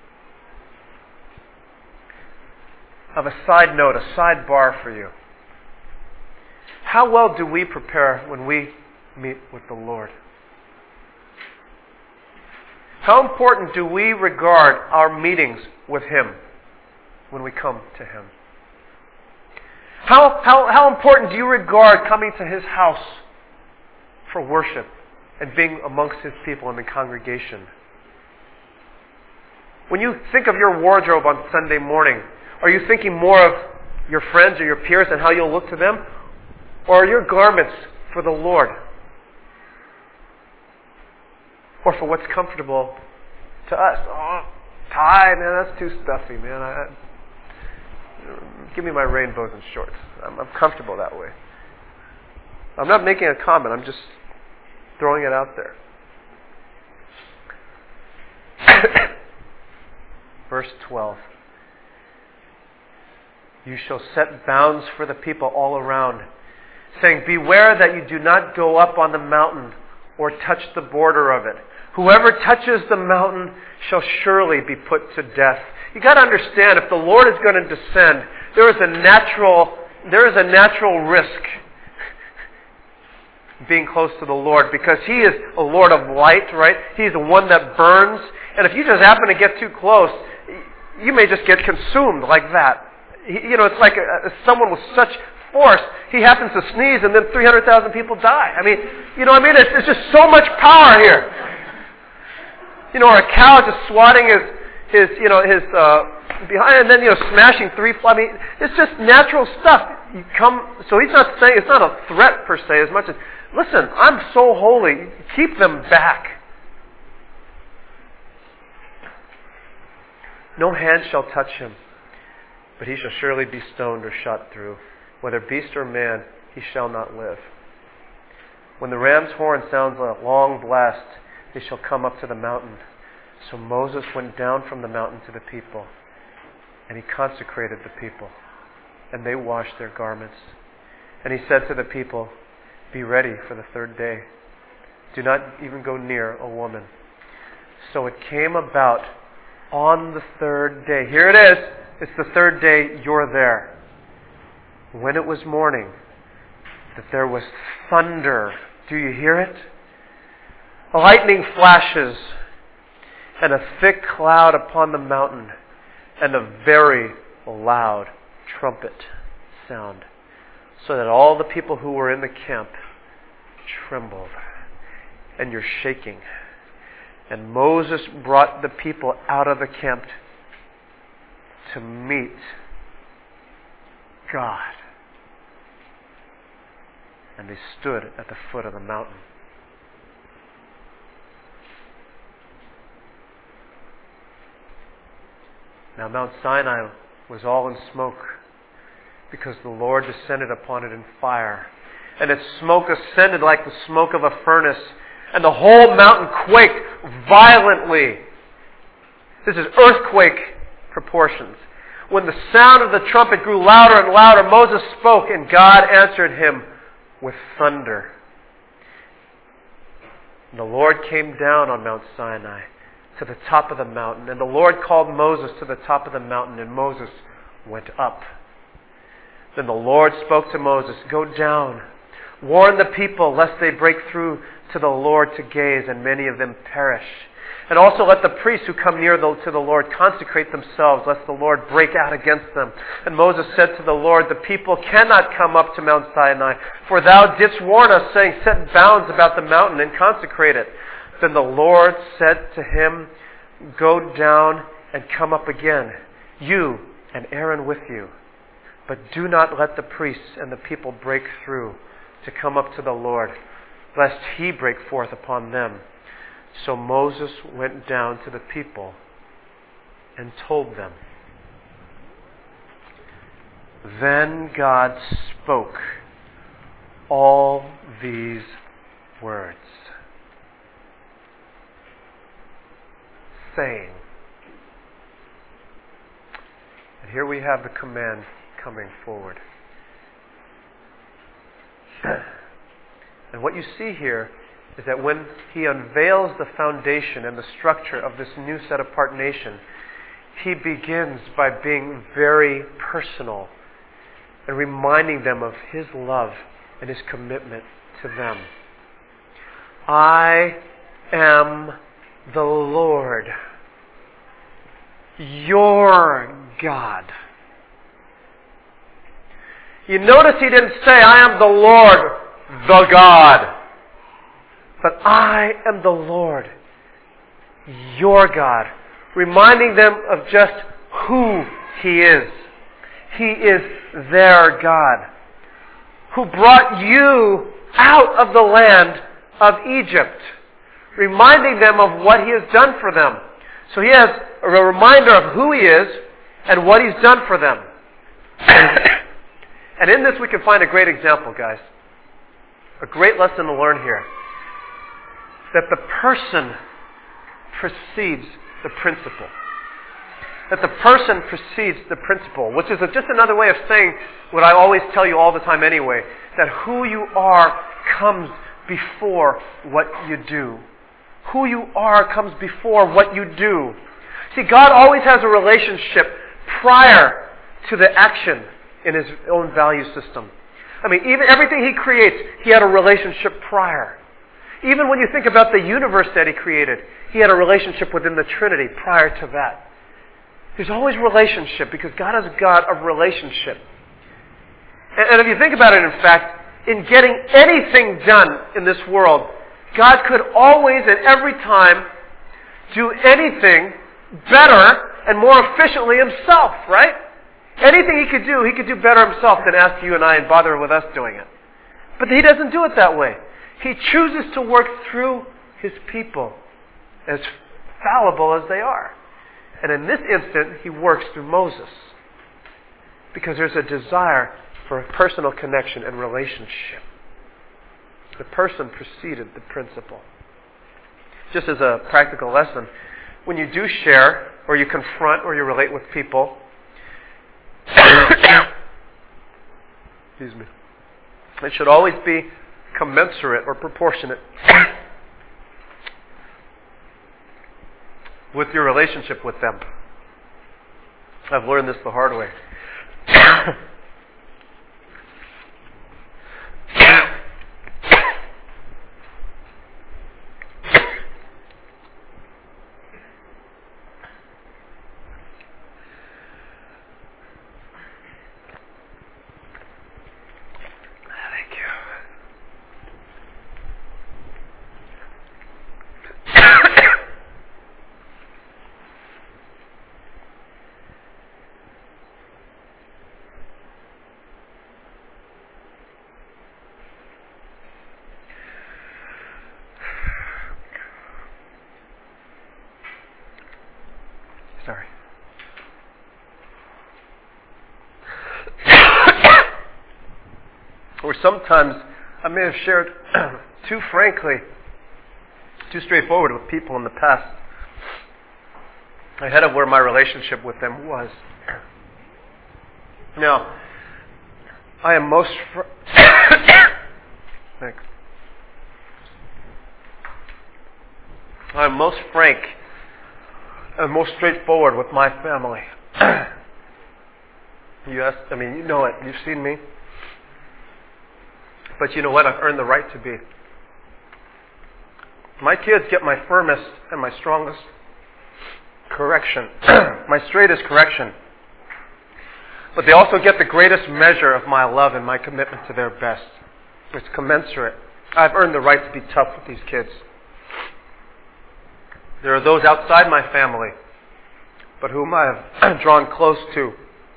I have a side note, a sidebar for you. How well do we prepare when we meet with the Lord? How important do we regard our meetings with Him when we come to Him? How, how, how important do you regard coming to His house for worship and being amongst His people in the congregation? When you think of your wardrobe on Sunday morning, are you thinking more of your friends or your peers and how you'll look to them? Or are your garments for the Lord? Or for what's comfortable to us? Oh, tie, man, that's too stuffy, man. I, I, give me my rainbows and shorts. I'm, I'm comfortable that way. I'm not making a comment. I'm just throwing it out there. Verse twelve. You shall set bounds for the people all around, saying, beware that you do not go up on the mountain or touch the border of it. Whoever touches the mountain shall surely be put to death. You got to understand, if the Lord is going to descend, there is a natural, there is a natural risk being close to the Lord, because He is a Lord of light, right? He's the one that burns. And if you just happen to get too close, you may just get consumed like that. You know, it's like a, someone with such force, he happens to sneeze and then three hundred thousand people die. I mean, you know what I mean? It's, it's just so much power here. You know, or a cow just swatting his, his you know, his, uh, behind, and then, you know, smashing three, I mean, it's just natural stuff. You come, so he's not saying, it's not a threat per se as much as, listen, I'm so holy, keep them back. No hand shall touch him, but he shall surely be stoned or shot through. Whether beast or man, he shall not live. When the ram's horn sounds a long blast, they shall come up to the mountain. So Moses went down from the mountain to the people, and he consecrated the people, and they washed their garments. And he said to the people, be ready for the third day. Do not even go near a woman. So it came about on the third day. Here it is. It's the third day you're there. When it was morning, that there was thunder. Do you hear it? Lightning flashes, and a thick cloud upon the mountain, and a very loud trumpet sound, so that all the people who were in the camp trembled. And you're shaking. And Moses brought the people out of the camp to meet God. And they stood at the foot of the mountain. Now Mount Sinai was all in smoke, because the Lord descended upon it in fire. And its smoke ascended like the smoke of a furnace, and the whole mountain quaked violently. This is earthquake proportions. When the sound of the trumpet grew louder and louder, Moses spoke, and God answered him with thunder. And the Lord came down on Mount Sinai to the top of the mountain, and the Lord called Moses to the top of the mountain, and Moses went up. Then the Lord spoke to Moses, go down, warn the people lest they break through to the Lord to gaze, and many of them perish. And also let the priests who come near the, to the Lord consecrate themselves, lest the Lord break out against them. And Moses said to the Lord, the people cannot come up to Mount Sinai, for thou didst warn us, saying, set bounds about the mountain and consecrate it. Then the Lord said to him, go down and come up again, you and Aaron with you. But do not let the priests and the people break through to come up to the Lord, lest he break forth upon them. So Moses went down to the people and told them. Then God spoke all these words, saying, and here we have the command coming forward. And what you see here is that when he unveils the foundation and the structure of this new set-apart nation, he begins by being very personal and reminding them of his love and his commitment to them. I am the Lord, your God. You notice he didn't say, I am the Lord, the God. But I am the Lord, your God, reminding them of just who he is. He is their God, who brought you out of the land of Egypt, reminding them of what he has done for them. So he has a reminder of who he is and what he's done for them. And in this we can find a great example, guys. A great lesson to learn here. That the person precedes the principle. That the person precedes the principle, which is a, just another way of saying what I always tell you all the time anyway, that who you are comes before what you do. Who you are comes before what you do. See, God always has a relationship prior to the action in His own value system. I mean, even everything He creates, He had a relationship prior. Even when you think about the universe that He created, He had a relationship within the Trinity prior to that. There's always relationship because God is a God of relationship. And, and if you think about it, in fact, in getting anything done in this world, God could always and every time do anything better and more efficiently Himself, right? Anything He could do, He could do better Himself than ask you and I and bother with us doing it. But He doesn't do it that way. He chooses to work through His people, as fallible as they are. And in this instant, He works through Moses. Because there's a desire for a personal connection and relationship. The person preceded the principle. Just as a practical lesson, when you do share, or you confront, or you relate with people, excuse me, it should always be commensurate or proportionate with your relationship with them. I've learned this the hard way. Sorry. Or sometimes I may have shared too frankly, too straightforward with people in the past, ahead of where my relationship with them was. Now, I am most fr- Thanks. I am most frank and most straightforward with my family. Yes, I mean, you know it. You've seen me. But you know what? I've earned the right to be. My kids get my firmest and my strongest correction, my straightest correction. But they also get the greatest measure of my love and my commitment to their best. It's commensurate. I've earned the right to be tough with these kids. There are those outside my family, but whom I have drawn close to.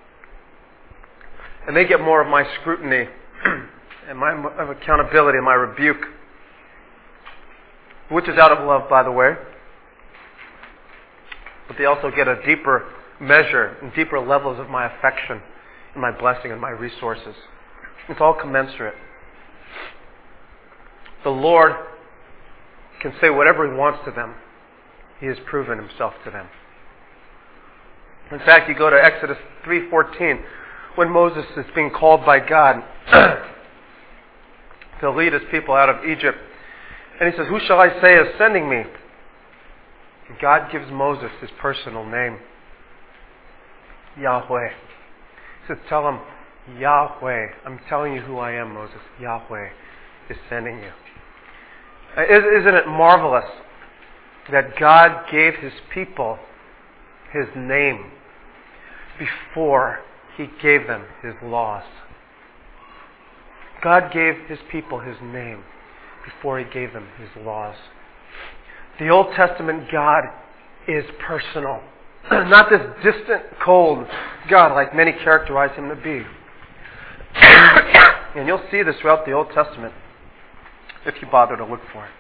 And they get more of my scrutiny and my of accountability and my rebuke, which is out of love, by the way. But they also get a deeper measure and deeper levels of my affection and my blessing and my resources. It's all commensurate. The Lord can say whatever He wants to them. He has proven Himself to them. In fact, you go to Exodus three fourteen, when Moses is being called by God to lead His people out of Egypt. And he says, "Who shall I say is sending me?" And God gives Moses his personal name, Yahweh. He says, "Tell him, Yahweh, I'm telling you who I am, Moses. Yahweh is sending you." Isn't it marvelous that God gave His people His name before He gave them His laws? God gave His people His name before He gave them His laws. The Old Testament God is personal. Not this distant, cold God like many characterize Him to be. And you'll see this throughout the Old Testament if you bother to look for it.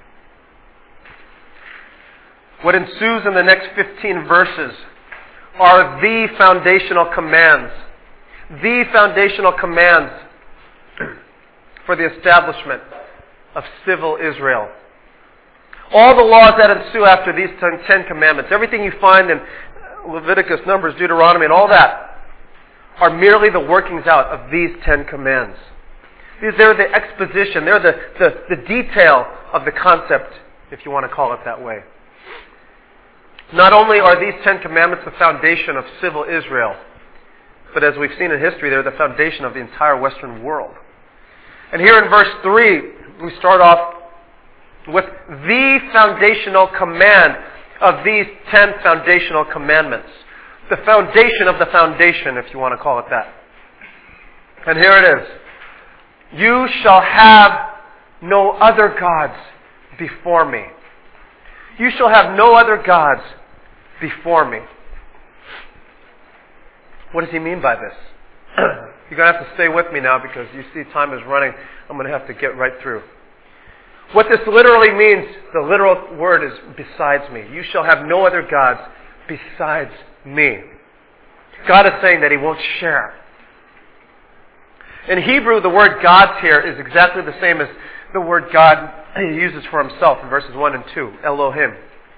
What ensues in the next fifteen verses are the foundational commands. The foundational commands for the establishment of civil Israel. All the laws that ensue after these Ten Commandments, everything you find in Leviticus, Numbers, Deuteronomy, and all that, are merely the workings out of these Ten Commands. They're the exposition, they're the, the, the detail of the concept if you want to call it that way. Not only are these Ten Commandments the foundation of civil Israel, but as we've seen in history, they're the foundation of the entire Western world. And here in verse three, we start off with the foundational command of these ten foundational commandments. The foundation of the foundation, if you want to call it that. And here it is. You shall have no other gods before me. You shall have no other gods before me. What does he mean by this? You're going to have to stay with me now because you see time is running. I'm going to have to get right through. What this literally means, the literal word is besides me. You shall have no other gods besides me. God is saying that He won't share. In Hebrew, the word gods here is exactly the same as the word God He uses for Himself in verses one and two, Elohim.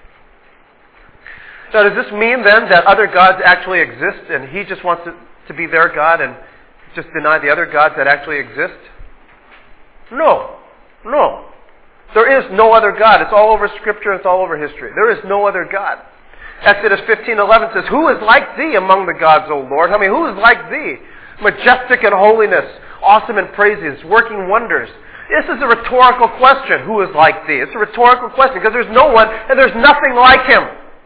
Now, does this mean then that other gods actually exist and He just wants to, to be their God and just deny the other gods that actually exist? No. No. There is no other God. It's all over Scripture. It's all over history. There is no other God. Exodus fifteen eleven says, Who is like Thee among the gods, O Lord? I mean, who is like Thee? Majestic in holiness, awesome in praises, working wonders. This is a rhetorical question. Who is like Thee? It's a rhetorical question because there's no one and there's nothing like Him.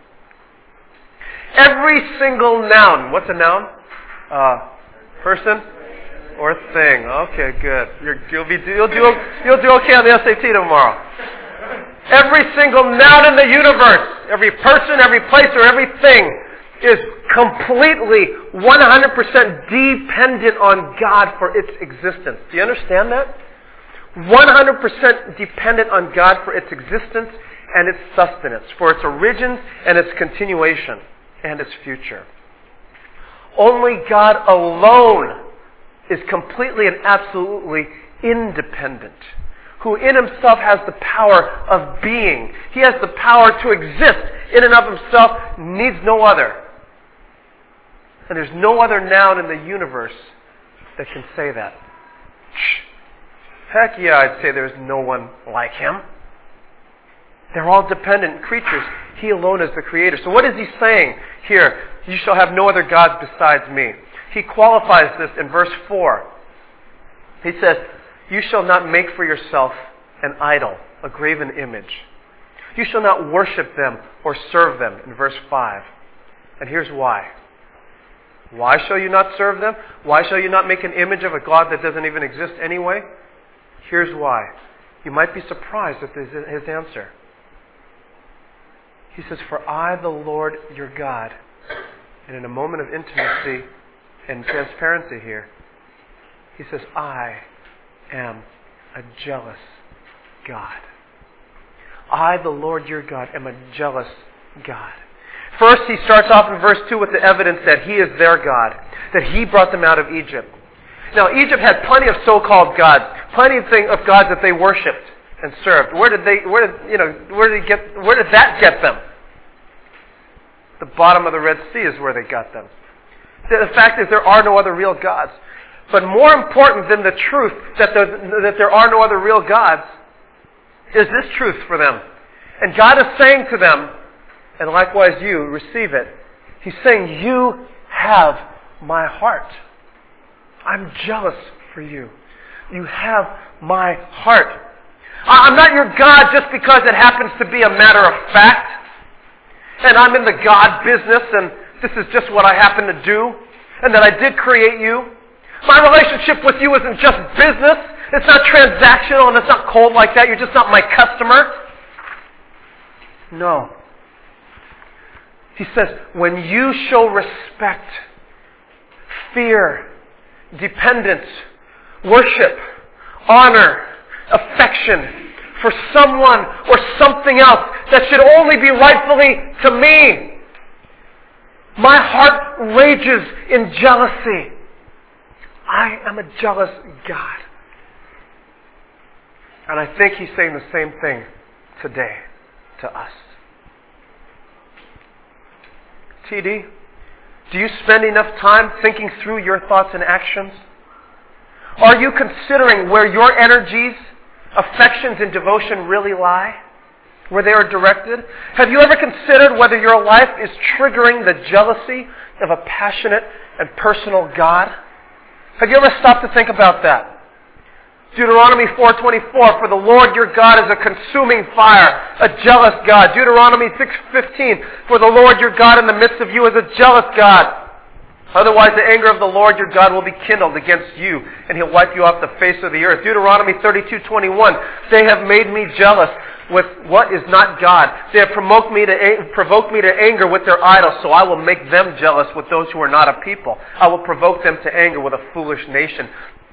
Every single noun. What's a noun? Uh, person or thing. Okay, good. You're, you'll be you'll do you'll do okay on the S A T tomorrow. Every single noun in the universe, every person, every place, or everything is completely one hundred percent dependent on God for its existence. Do you understand that? one hundred percent dependent on God for its existence and its sustenance, for its origins and its continuation and its future. Only God alone is completely and absolutely independent, who in Himself has the power of being. He has the power to exist in and of Himself, needs no other. And there's no other noun in the universe that can say that. Heck yeah, I'd say there's no one like Him. They're all dependent creatures. He alone is the Creator. So what is He saying here? You shall have no other gods besides me. He qualifies this in verse four. He says, You shall not make for yourself an idol, a graven image. You shall not worship them or serve them, in verse five. And here's why. Why shall you not serve them? Why shall you not make an image of a God that doesn't even exist anyway? Here's why. You might be surprised at his answer. He says, For I, the Lord your God, and in a moment of intimacy and transparency here, He says, I am a jealous God. I, the Lord your God, am a jealous God. First, He starts off in verse two with the evidence that He is their God, that He brought them out of Egypt. Now, Egypt had plenty of so-called gods, plenty of thing of gods that they worshipped and served. Where did they? Where did you know? Where did he get? Where did that get them? The bottom of the Red Sea is where they got them. The fact is, there are no other real gods. But more important than the truth that there, that there are no other real gods is this truth for them. And God is saying to them, and likewise you, receive it. He's saying, you have my heart. I'm jealous for you. You have my heart. I'm not your God just because it happens to be a matter of fact. And I'm in the God business and this is just what I happen to do. And that I did create you. My relationship with you isn't just business. It's not transactional and it's not cold like that. You're just not my customer. No. He says, when you show respect, fear, dependence, worship, honor, affection for someone or something else that should only be rightfully to me, my heart rages in jealousy. I am a jealous God. And I think He's saying the same thing today to us. T D, do you spend enough time thinking through your thoughts and actions? Are you considering where your energies, affections, and devotion really lie? where they are directed? Have you ever considered whether your life is triggering the jealousy of a passionate and personal God? Have you ever stopped to think about that? Deuteronomy four twenty-four, for the Lord your God is a consuming fire, a jealous God. Deuteronomy six fifteen, for the Lord your God in the midst of you is a jealous God. Otherwise the anger of the Lord your God will be kindled against you, and He'll wipe you off the face of the earth. Deuteronomy thirty-two twenty-one, they have made me jealous with what is not God. They have provoked me to provoked me to anger with their idols, so I will make them jealous with those who are not a people. I will provoke them to anger with a foolish nation.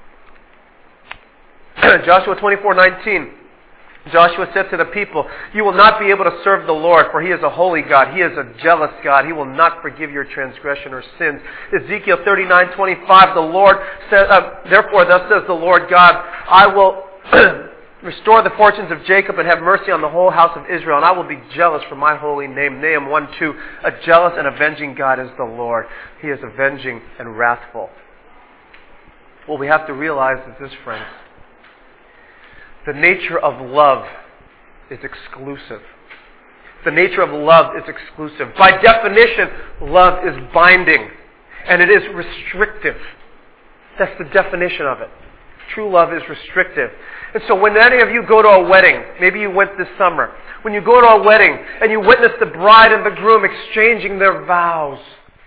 Joshua twenty-four nineteen. Joshua said to the people, you will not be able to serve the Lord, for He is a holy God. He is a jealous God. He will not forgive your transgression or sins. Ezekiel thirty-nine twenty-five, the Lord said, uh, therefore thus says the Lord God, I will restore the fortunes of Jacob and have mercy on the whole house of Israel, and I will be jealous for my holy name. Nahum one two, a jealous and avenging God is the Lord. He is avenging and wrathful. What we have to realize is this, friends. The nature of love is exclusive. The nature of love is exclusive. By definition, love is binding. And it is restrictive. That's the definition of it. True love is restrictive. And so when any of you go to a wedding, maybe you went this summer, when you go to a wedding and you witness the bride and the groom exchanging their vows,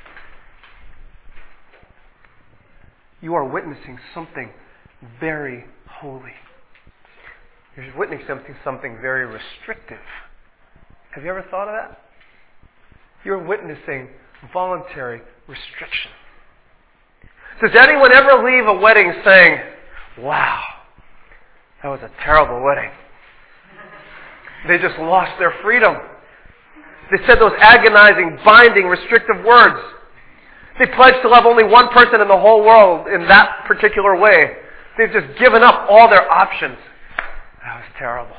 you are witnessing something very holy. You're witnessing something, something very restrictive. Have you ever thought of that? You're witnessing voluntary restriction. Does anyone ever leave a wedding saying, wow, that was a terrible wedding? They just lost their freedom. They said those agonizing, binding, restrictive words. They pledged to love only one person in the whole world in that particular way. They've just given up all their options. That was terrible.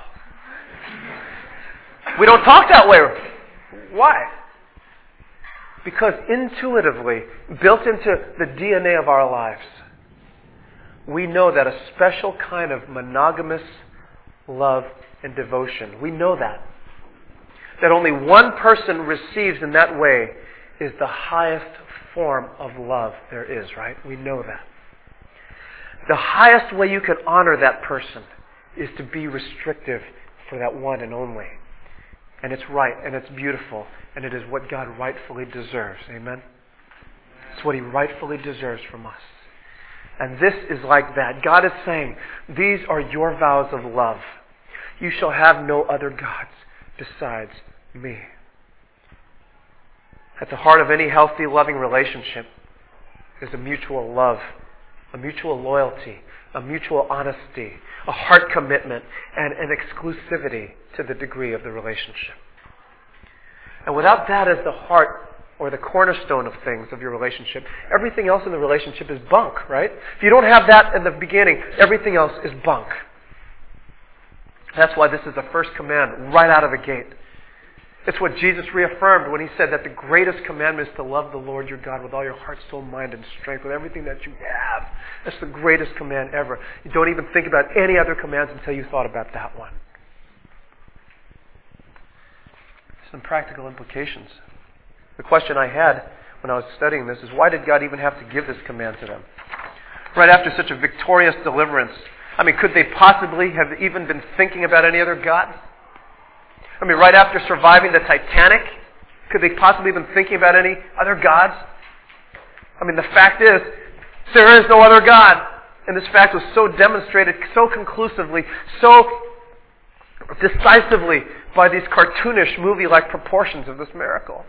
We don't talk that way. Why? Because intuitively, built into the D N A of our lives, we know that a special kind of monogamous love and devotion, we know that. That only one person receives in that way is the highest form of love there is, right? We know that. The highest way you can honor that person is to be restrictive for that one and only. And it's right, and it's beautiful, and it is what God rightfully deserves. Amen? It's what He rightfully deserves from us. And this is like that. God is saying, these are your vows of love. You shall have no other gods besides me. At the heart of any healthy, loving relationship is a mutual love, a mutual loyalty, a mutual honesty, a heart commitment, and an exclusivity to the degree of the relationship. And without that as the heart or the cornerstone of things of your relationship, everything else in the relationship is bunk, right? If you don't have that in the beginning, everything else is bunk. That's why this is the first command right out of the gate. It's what Jesus reaffirmed when He said that the greatest commandment is to love the Lord your God with all your heart, soul, mind, and strength, with everything that you have. That's the greatest command ever. You don't even think about any other commands until you thought about that one. Some practical implications. The question I had when I was studying this is, why did God even have to give this command to them? Right after such a victorious deliverance. I mean, could they possibly have even been thinking about any other gods? I mean, right after surviving the Titanic, could they possibly have been thinking about any other gods? I mean, the fact is, there is no other God. And this fact was so demonstrated, so conclusively, so decisively by these cartoonish, movie-like proportions of this miracle.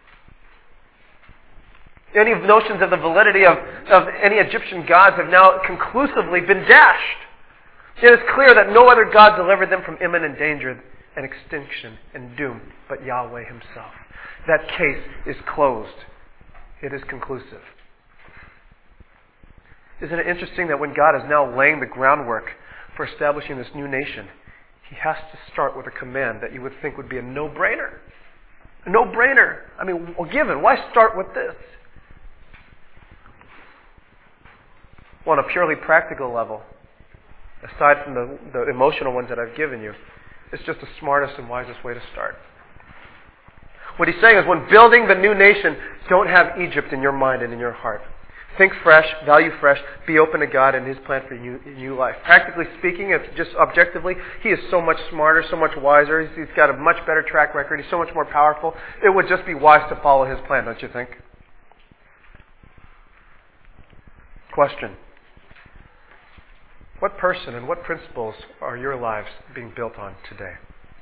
Any notions of the validity of, of any Egyptian gods have now conclusively been dashed. It is clear that no other God delivered them from imminent danger and extinction and doom but Yahweh Himself. That case is closed. It is conclusive. Isn't it interesting that when God is now laying the groundwork for establishing this new nation, He has to start with a command that you would think would be a no-brainer. A no-brainer. I mean, well, given, why start with this? Well, on a purely practical level, aside from the, the emotional ones that I've given you, It's just the smartest and wisest way to start. What he's saying is when building the new nation, don't have Egypt in your mind and in your heart. Think fresh, value fresh, be open to God and His plan for your new life. Practically speaking, if just objectively, He is so much smarter, so much wiser. He's, he's got a much better track record. He's so much more powerful. It would just be wise to follow His plan, don't you think? Question. What person and what principles are your lives being built on today?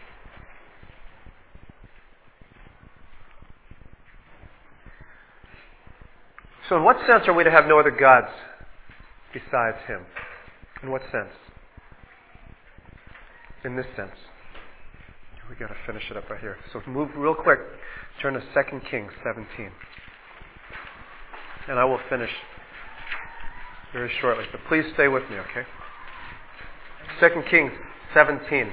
So in what sense are we to have no other gods besides Him? In what sense? In this sense. We've got to finish it up right here. So move real quick. Turn to Second Kings seventeen. And I will finish very shortly. But please stay with me, okay? Second Kings seventeen.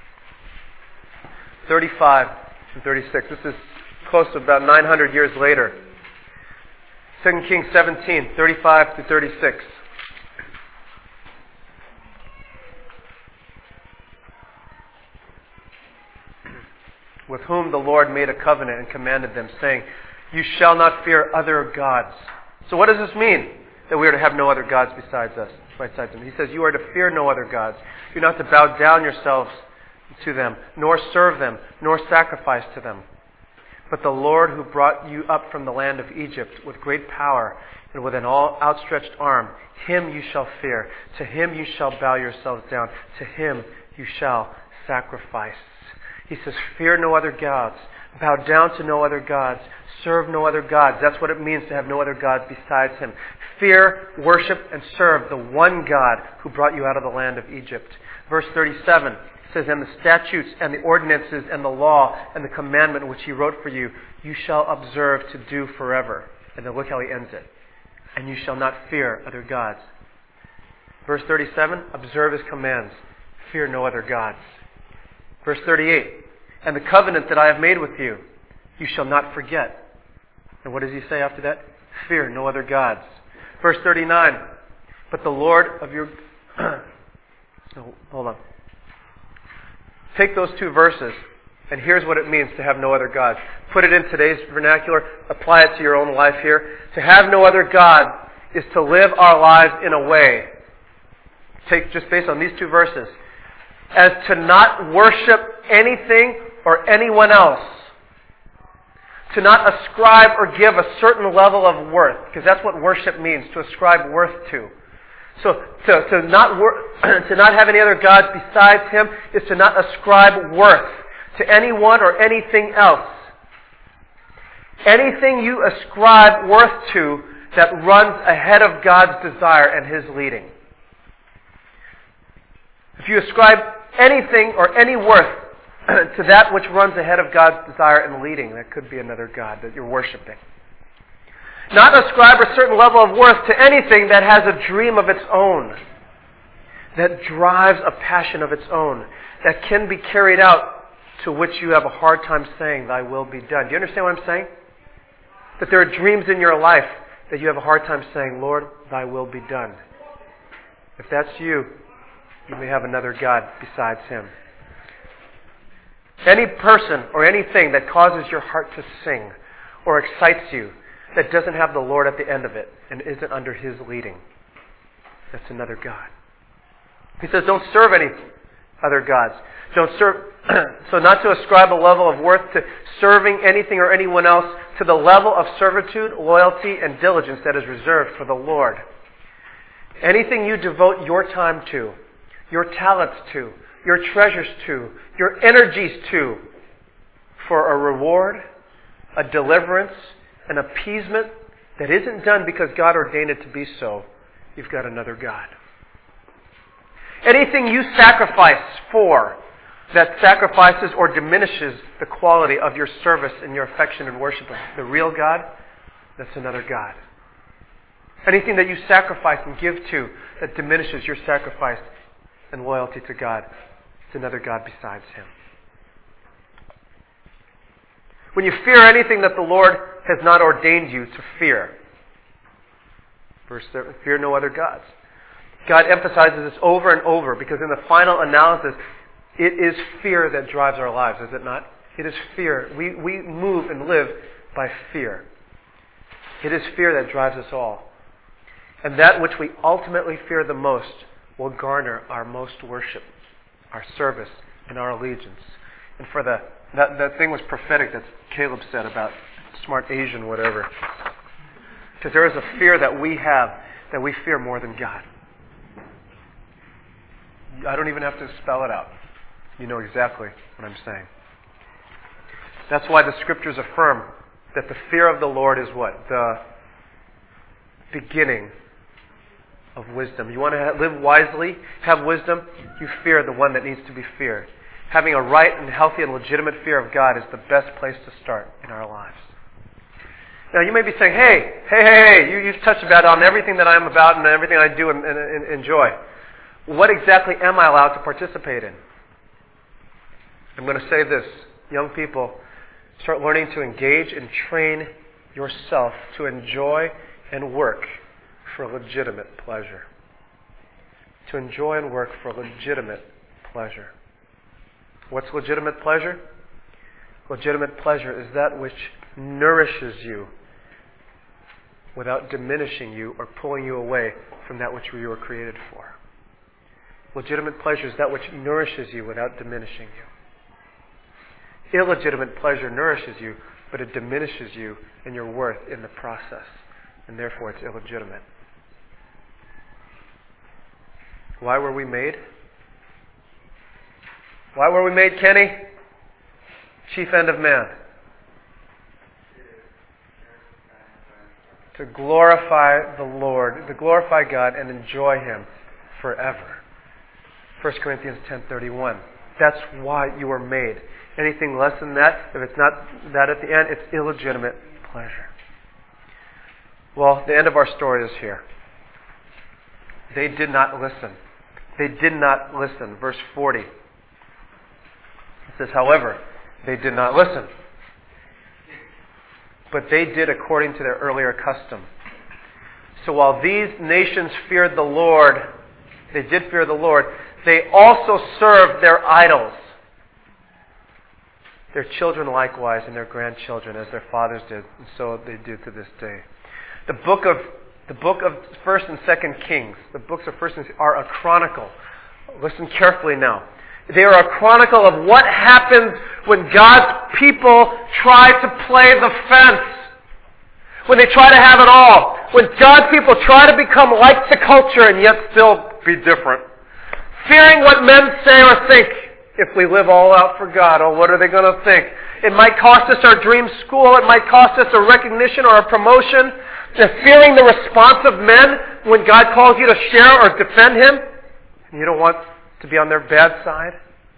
thirty-five and thirty-six. This is close to about nine hundred years later. Second Kings seventeen, thirty-five to thirty-six. With whom the Lord made a covenant and commanded them, saying, you shall not fear other gods. So what does this mean? That we are to have no other gods besides us, besides Him. He says, you are to fear no other gods. You're not to bow down yourselves to them, nor serve them, nor sacrifice to them. But the Lord who brought you up from the land of Egypt with great power and with an all outstretched arm, Him you shall fear. To Him you shall bow yourselves down. To Him you shall sacrifice. He says, fear no other gods. Bow down to no other gods. Serve no other gods. That's what it means to have no other gods besides Him. Fear, worship, and serve the one God who brought you out of the land of Egypt. Verse thirty-seven says, and the statutes and the ordinances and the law and the commandment which He wrote for you, you shall observe to do forever. And then look how He ends it. And you shall not fear other gods. Verse thirty-seven, observe His commands. Fear no other gods. Verse thirty-eight, and the covenant that I have made with you, you shall not forget. And what does He say after that? Fear no other gods. Verse thirty-nine, but the Lord of your... no, hold on. Take those two verses, and here's what it means to have no other gods. Put it in today's vernacular, apply it to your own life here. To have no other God is to live our lives in a way, take just based on these two verses, as to not worship anything or anyone else. To not ascribe or give a certain level of worth, because that's what worship means, to ascribe worth to. So to, to not wor- to not have any other gods besides Him is to not ascribe worth to anyone or anything else. Anything you ascribe worth to that runs ahead of God's desire and His leading. If you ascribe anything or any worth to that which runs ahead of God's desire and leading, that could be another God that you're worshiping. Not ascribe a certain level of worth to anything that has a dream of its own, that drives a passion of its own, that can be carried out, to which you have a hard time saying, thy will be done. Do you understand what I'm saying? That there are dreams in your life that you have a hard time saying, Lord, thy will be done. If that's you, you may have another God besides Him. Any person or anything that causes your heart to sing or excites you, that doesn't have the Lord at the end of it and isn't under His leading, that's another God. He says, don't serve any other gods. Don't serve. So not to ascribe a level of worth to serving anything or anyone else to the level of servitude, loyalty, and diligence that is reserved for the Lord. Anything you devote your time to, your talents to, your treasures to, your energies to, for a reward, a deliverance, an appeasement that isn't done because God ordained it to be so, you've got another God. Anything you sacrifice for that sacrifices or diminishes the quality of your service and your affection and worship of the real God, that's another God. Anything that you sacrifice and give to that diminishes your sacrifice and loyalty to God, it's another God besides Him. When you fear anything that the Lord has not ordained you to fear, verse seven, fear no other gods. God emphasizes this over and over because in the final analysis, It is fear that drives our lives, is it not? It is fear. We, we move and live by fear. It is fear that drives us all. And that which we ultimately fear the most will garner our most worship, our service, and our allegiance. And for the that, that thing was prophetic that Caleb said about smart Asian whatever. Because there is a fear that we have that we fear more than God. I don't even have to spell it out. You know exactly what I'm saying. That's why the Scriptures affirm that the fear of the Lord is what? The beginning of wisdom. You want to live wisely, have wisdom, you fear the one that needs to be feared. Having a right and healthy and legitimate fear of God is the best place to start in our lives. Now you may be saying, hey, hey, hey, hey, you, you've touched about on everything that I'm about and everything I do and, and, and enjoy. What exactly am I allowed to participate in? I'm going to say this. Young people, start learning to engage and train yourself to enjoy and work for legitimate pleasure. To enjoy and work for legitimate pleasure. What's legitimate pleasure? Legitimate pleasure is that which nourishes you without diminishing you or pulling you away from that which you were created for. Legitimate pleasure is that which nourishes you without diminishing you. Illegitimate pleasure nourishes you, but it diminishes you and your worth in the process, and therefore it's illegitimate. Why were we made? Why were we made, Kenny? Chief end of man. To glorify the Lord, to glorify God and enjoy Him forever. First Corinthians ten thirty-one. That's why you were made. Anything less than that, if it's not that at the end, it's illegitimate pleasure. Well, the end of our story is here. They did not listen. They did not listen. Verse forty. It says, however, they did not listen. But they did according to their earlier custom. So while these nations feared the Lord, they did fear the Lord, they also served their idols. Their children likewise and their grandchildren as their fathers did, and so they do to this day. The book of the book of First and Second Kings, the books of First and Second are a chronicle. Listen carefully now. They are a chronicle of what happens when God's people try to play the fence. When they try to have it all. When God's people try to become like the culture and yet still be different. Fearing what men say or think. If we live all out for God, oh, what are they going to think? It might cost us our dream school. It might cost us a recognition or a promotion. They're fearing the response of men when God calls you to share or defend Him. And you don't want to be on their bad side.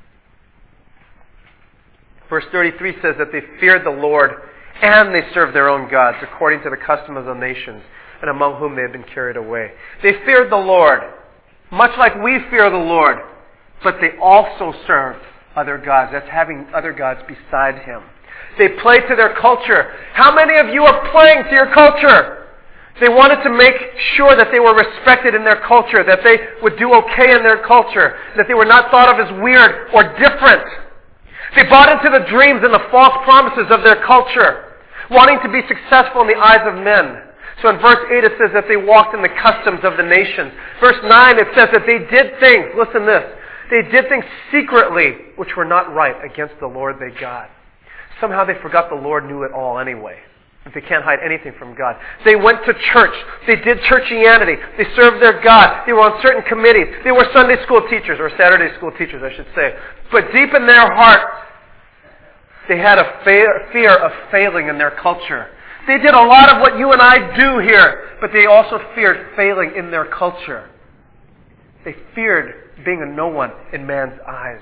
Verse thirty-three says that they feared the Lord and they served their own gods according to the custom of the nations and among whom they had been carried away. They feared the Lord, much like we fear the Lord, but they also served other gods. That's having other gods beside Him. They played to their culture. How many of you are playing to your culture? They wanted to make sure that they were respected in their culture, that they would do okay in their culture, that they were not thought of as weird or different. They bought into the dreams and the false promises of their culture, wanting to be successful in the eyes of men. So in verse eight it says that they walked in the customs of the nations. Verse nine it says that they did things, listen this, they did things secretly which were not right against the Lord their God. Somehow they forgot the Lord knew it all anyway. If they can't hide anything from God. They went to church. They did churchianity. They served their God. They were on certain committees. They were Sunday school teachers, or Saturday school teachers, I should say. But deep in their hearts, they had a fa- fear of failing in their culture. They did a lot of what you and I do here, but they also feared failing in their culture. They feared being a no one in man's eyes.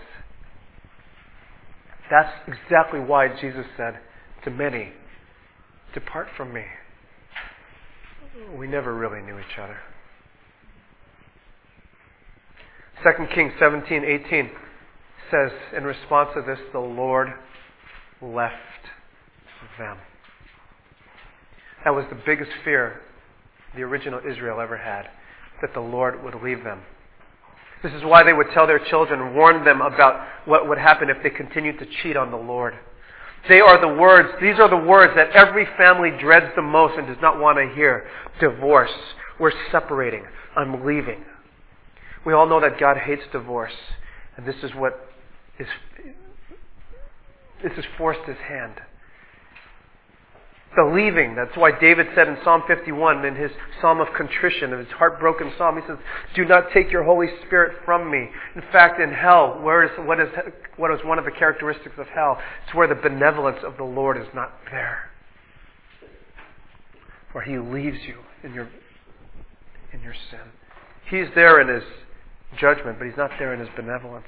That's exactly why Jesus said to many, depart from me. We never really knew each other. Second Kings seventeen eighteen says, in response to this, the Lord left them. That was the biggest fear the original Israel ever had, that the Lord would leave them. This is why they would tell their children, warn them about what would happen if they continued to cheat on the Lord. They are the words, these are the words that every family dreads the most and does not want to hear. Divorce. We're separating. I'm leaving. We all know that God hates divorce. And this is what is, this has forced His hand. The leaving. That's why David said in Psalm fifty-one, in his Psalm of contrition, in his heartbroken psalm, he says, "Do not take your Holy Spirit from me." In fact, in hell, where is what is what is one of the characteristics of hell? It's where the benevolence of the Lord is not there. Where He leaves you in your in your sin. He's there in His judgment, but He's not there in His benevolence.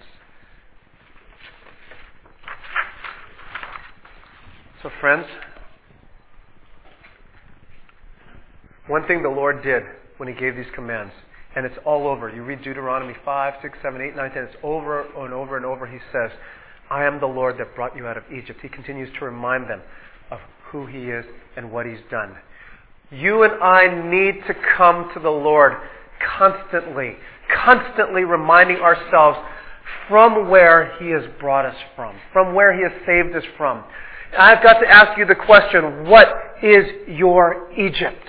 So friends, one thing the Lord did when He gave these commands, and it's all over. You read Deuteronomy five, six, seven, eight, nine, ten. It's over and over and over. He says, "I am the Lord that brought you out of Egypt." He continues to remind them of who He is and what He's done. You and I need to come to the Lord constantly, constantly reminding ourselves from where He has brought us from, from where He has saved us from. And I've got to ask you the question, what is your Egypt?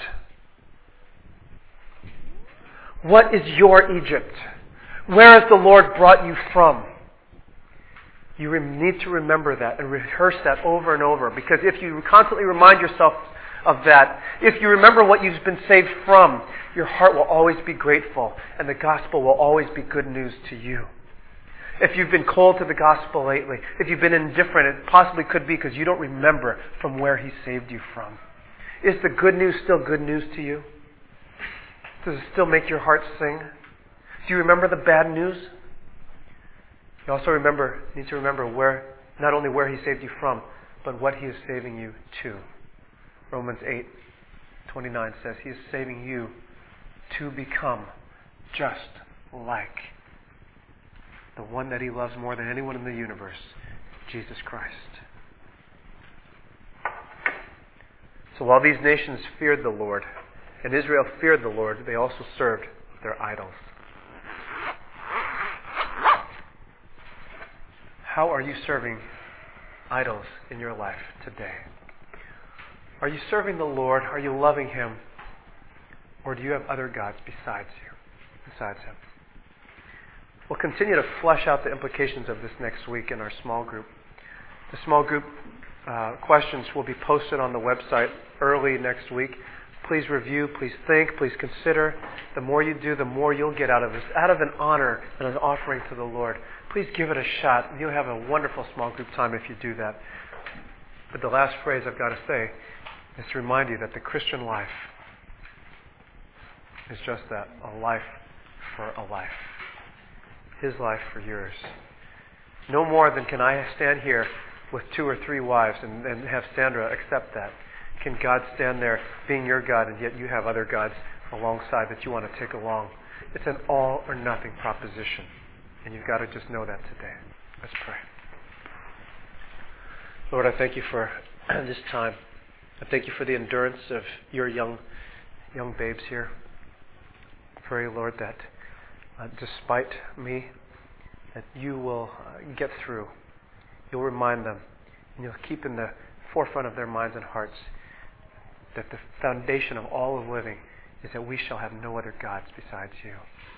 What is your Egypt? Where has the Lord brought you from? You need to remember that and rehearse that over and over. Because if you constantly remind yourself of that, if you remember what you've been saved from, your heart will always be grateful and the gospel will always be good news to you. If you've been cold to the gospel lately, if you've been indifferent, it possibly could be because you don't remember from where He saved you from. Is the good news still good news to you? Does it still make your heart sing? Do you remember the bad news? You also remember, need to remember where, not only where He saved you from, but what He is saving you to. Romans eight twenty-nine says He is saving you to become just like the one that He loves more than anyone in the universe, Jesus Christ. So while these nations feared the Lord, and Israel feared the Lord, they also served their idols. How are you serving idols in your life today? Are you serving the Lord? Are you loving Him? Or do you have other gods besides you, besides Him? We'll continue to flesh out the implications of this next week in our small group. The small group uh, questions will be posted on the website early next week. Please review, please think, please consider. The more you do, the more you'll get out of this, out of an honor and an offering to the Lord. Please give it a shot. You'll have a wonderful small group time if you do that. But the last phrase I've got to say is to remind you that the Christian life is just that, a life for a life. His life for yours. No more than can I stand here with two or three wives and, and have Sandra accept that. Can God stand there being your God and yet you have other gods alongside that you want to take along? It's an all or nothing proposition. And you've got to just know that today. Let's pray. Lord, I thank You for this time. I thank You for the endurance of Your young young babes here. I pray, Lord, that uh, despite me, that You will uh, get through. You'll remind them, and You'll keep in the forefront of their minds and hearts that the foundation of all of living is that we shall have no other gods besides You.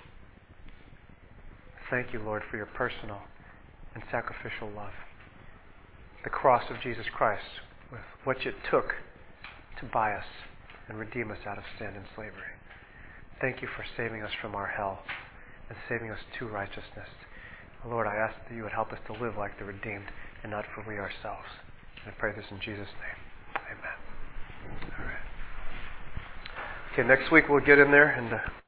Thank You, Lord, for Your personal and sacrificial love. The cross of Jesus Christ, with what it took to buy us and redeem us out of sin and slavery. Thank You for saving us from our hell and saving us to righteousness. Lord, I ask that You would help us to live like the redeemed and not for we ourselves. And I pray this in Jesus' name. Amen. All right. Okay, next week we'll get in there and... Uh,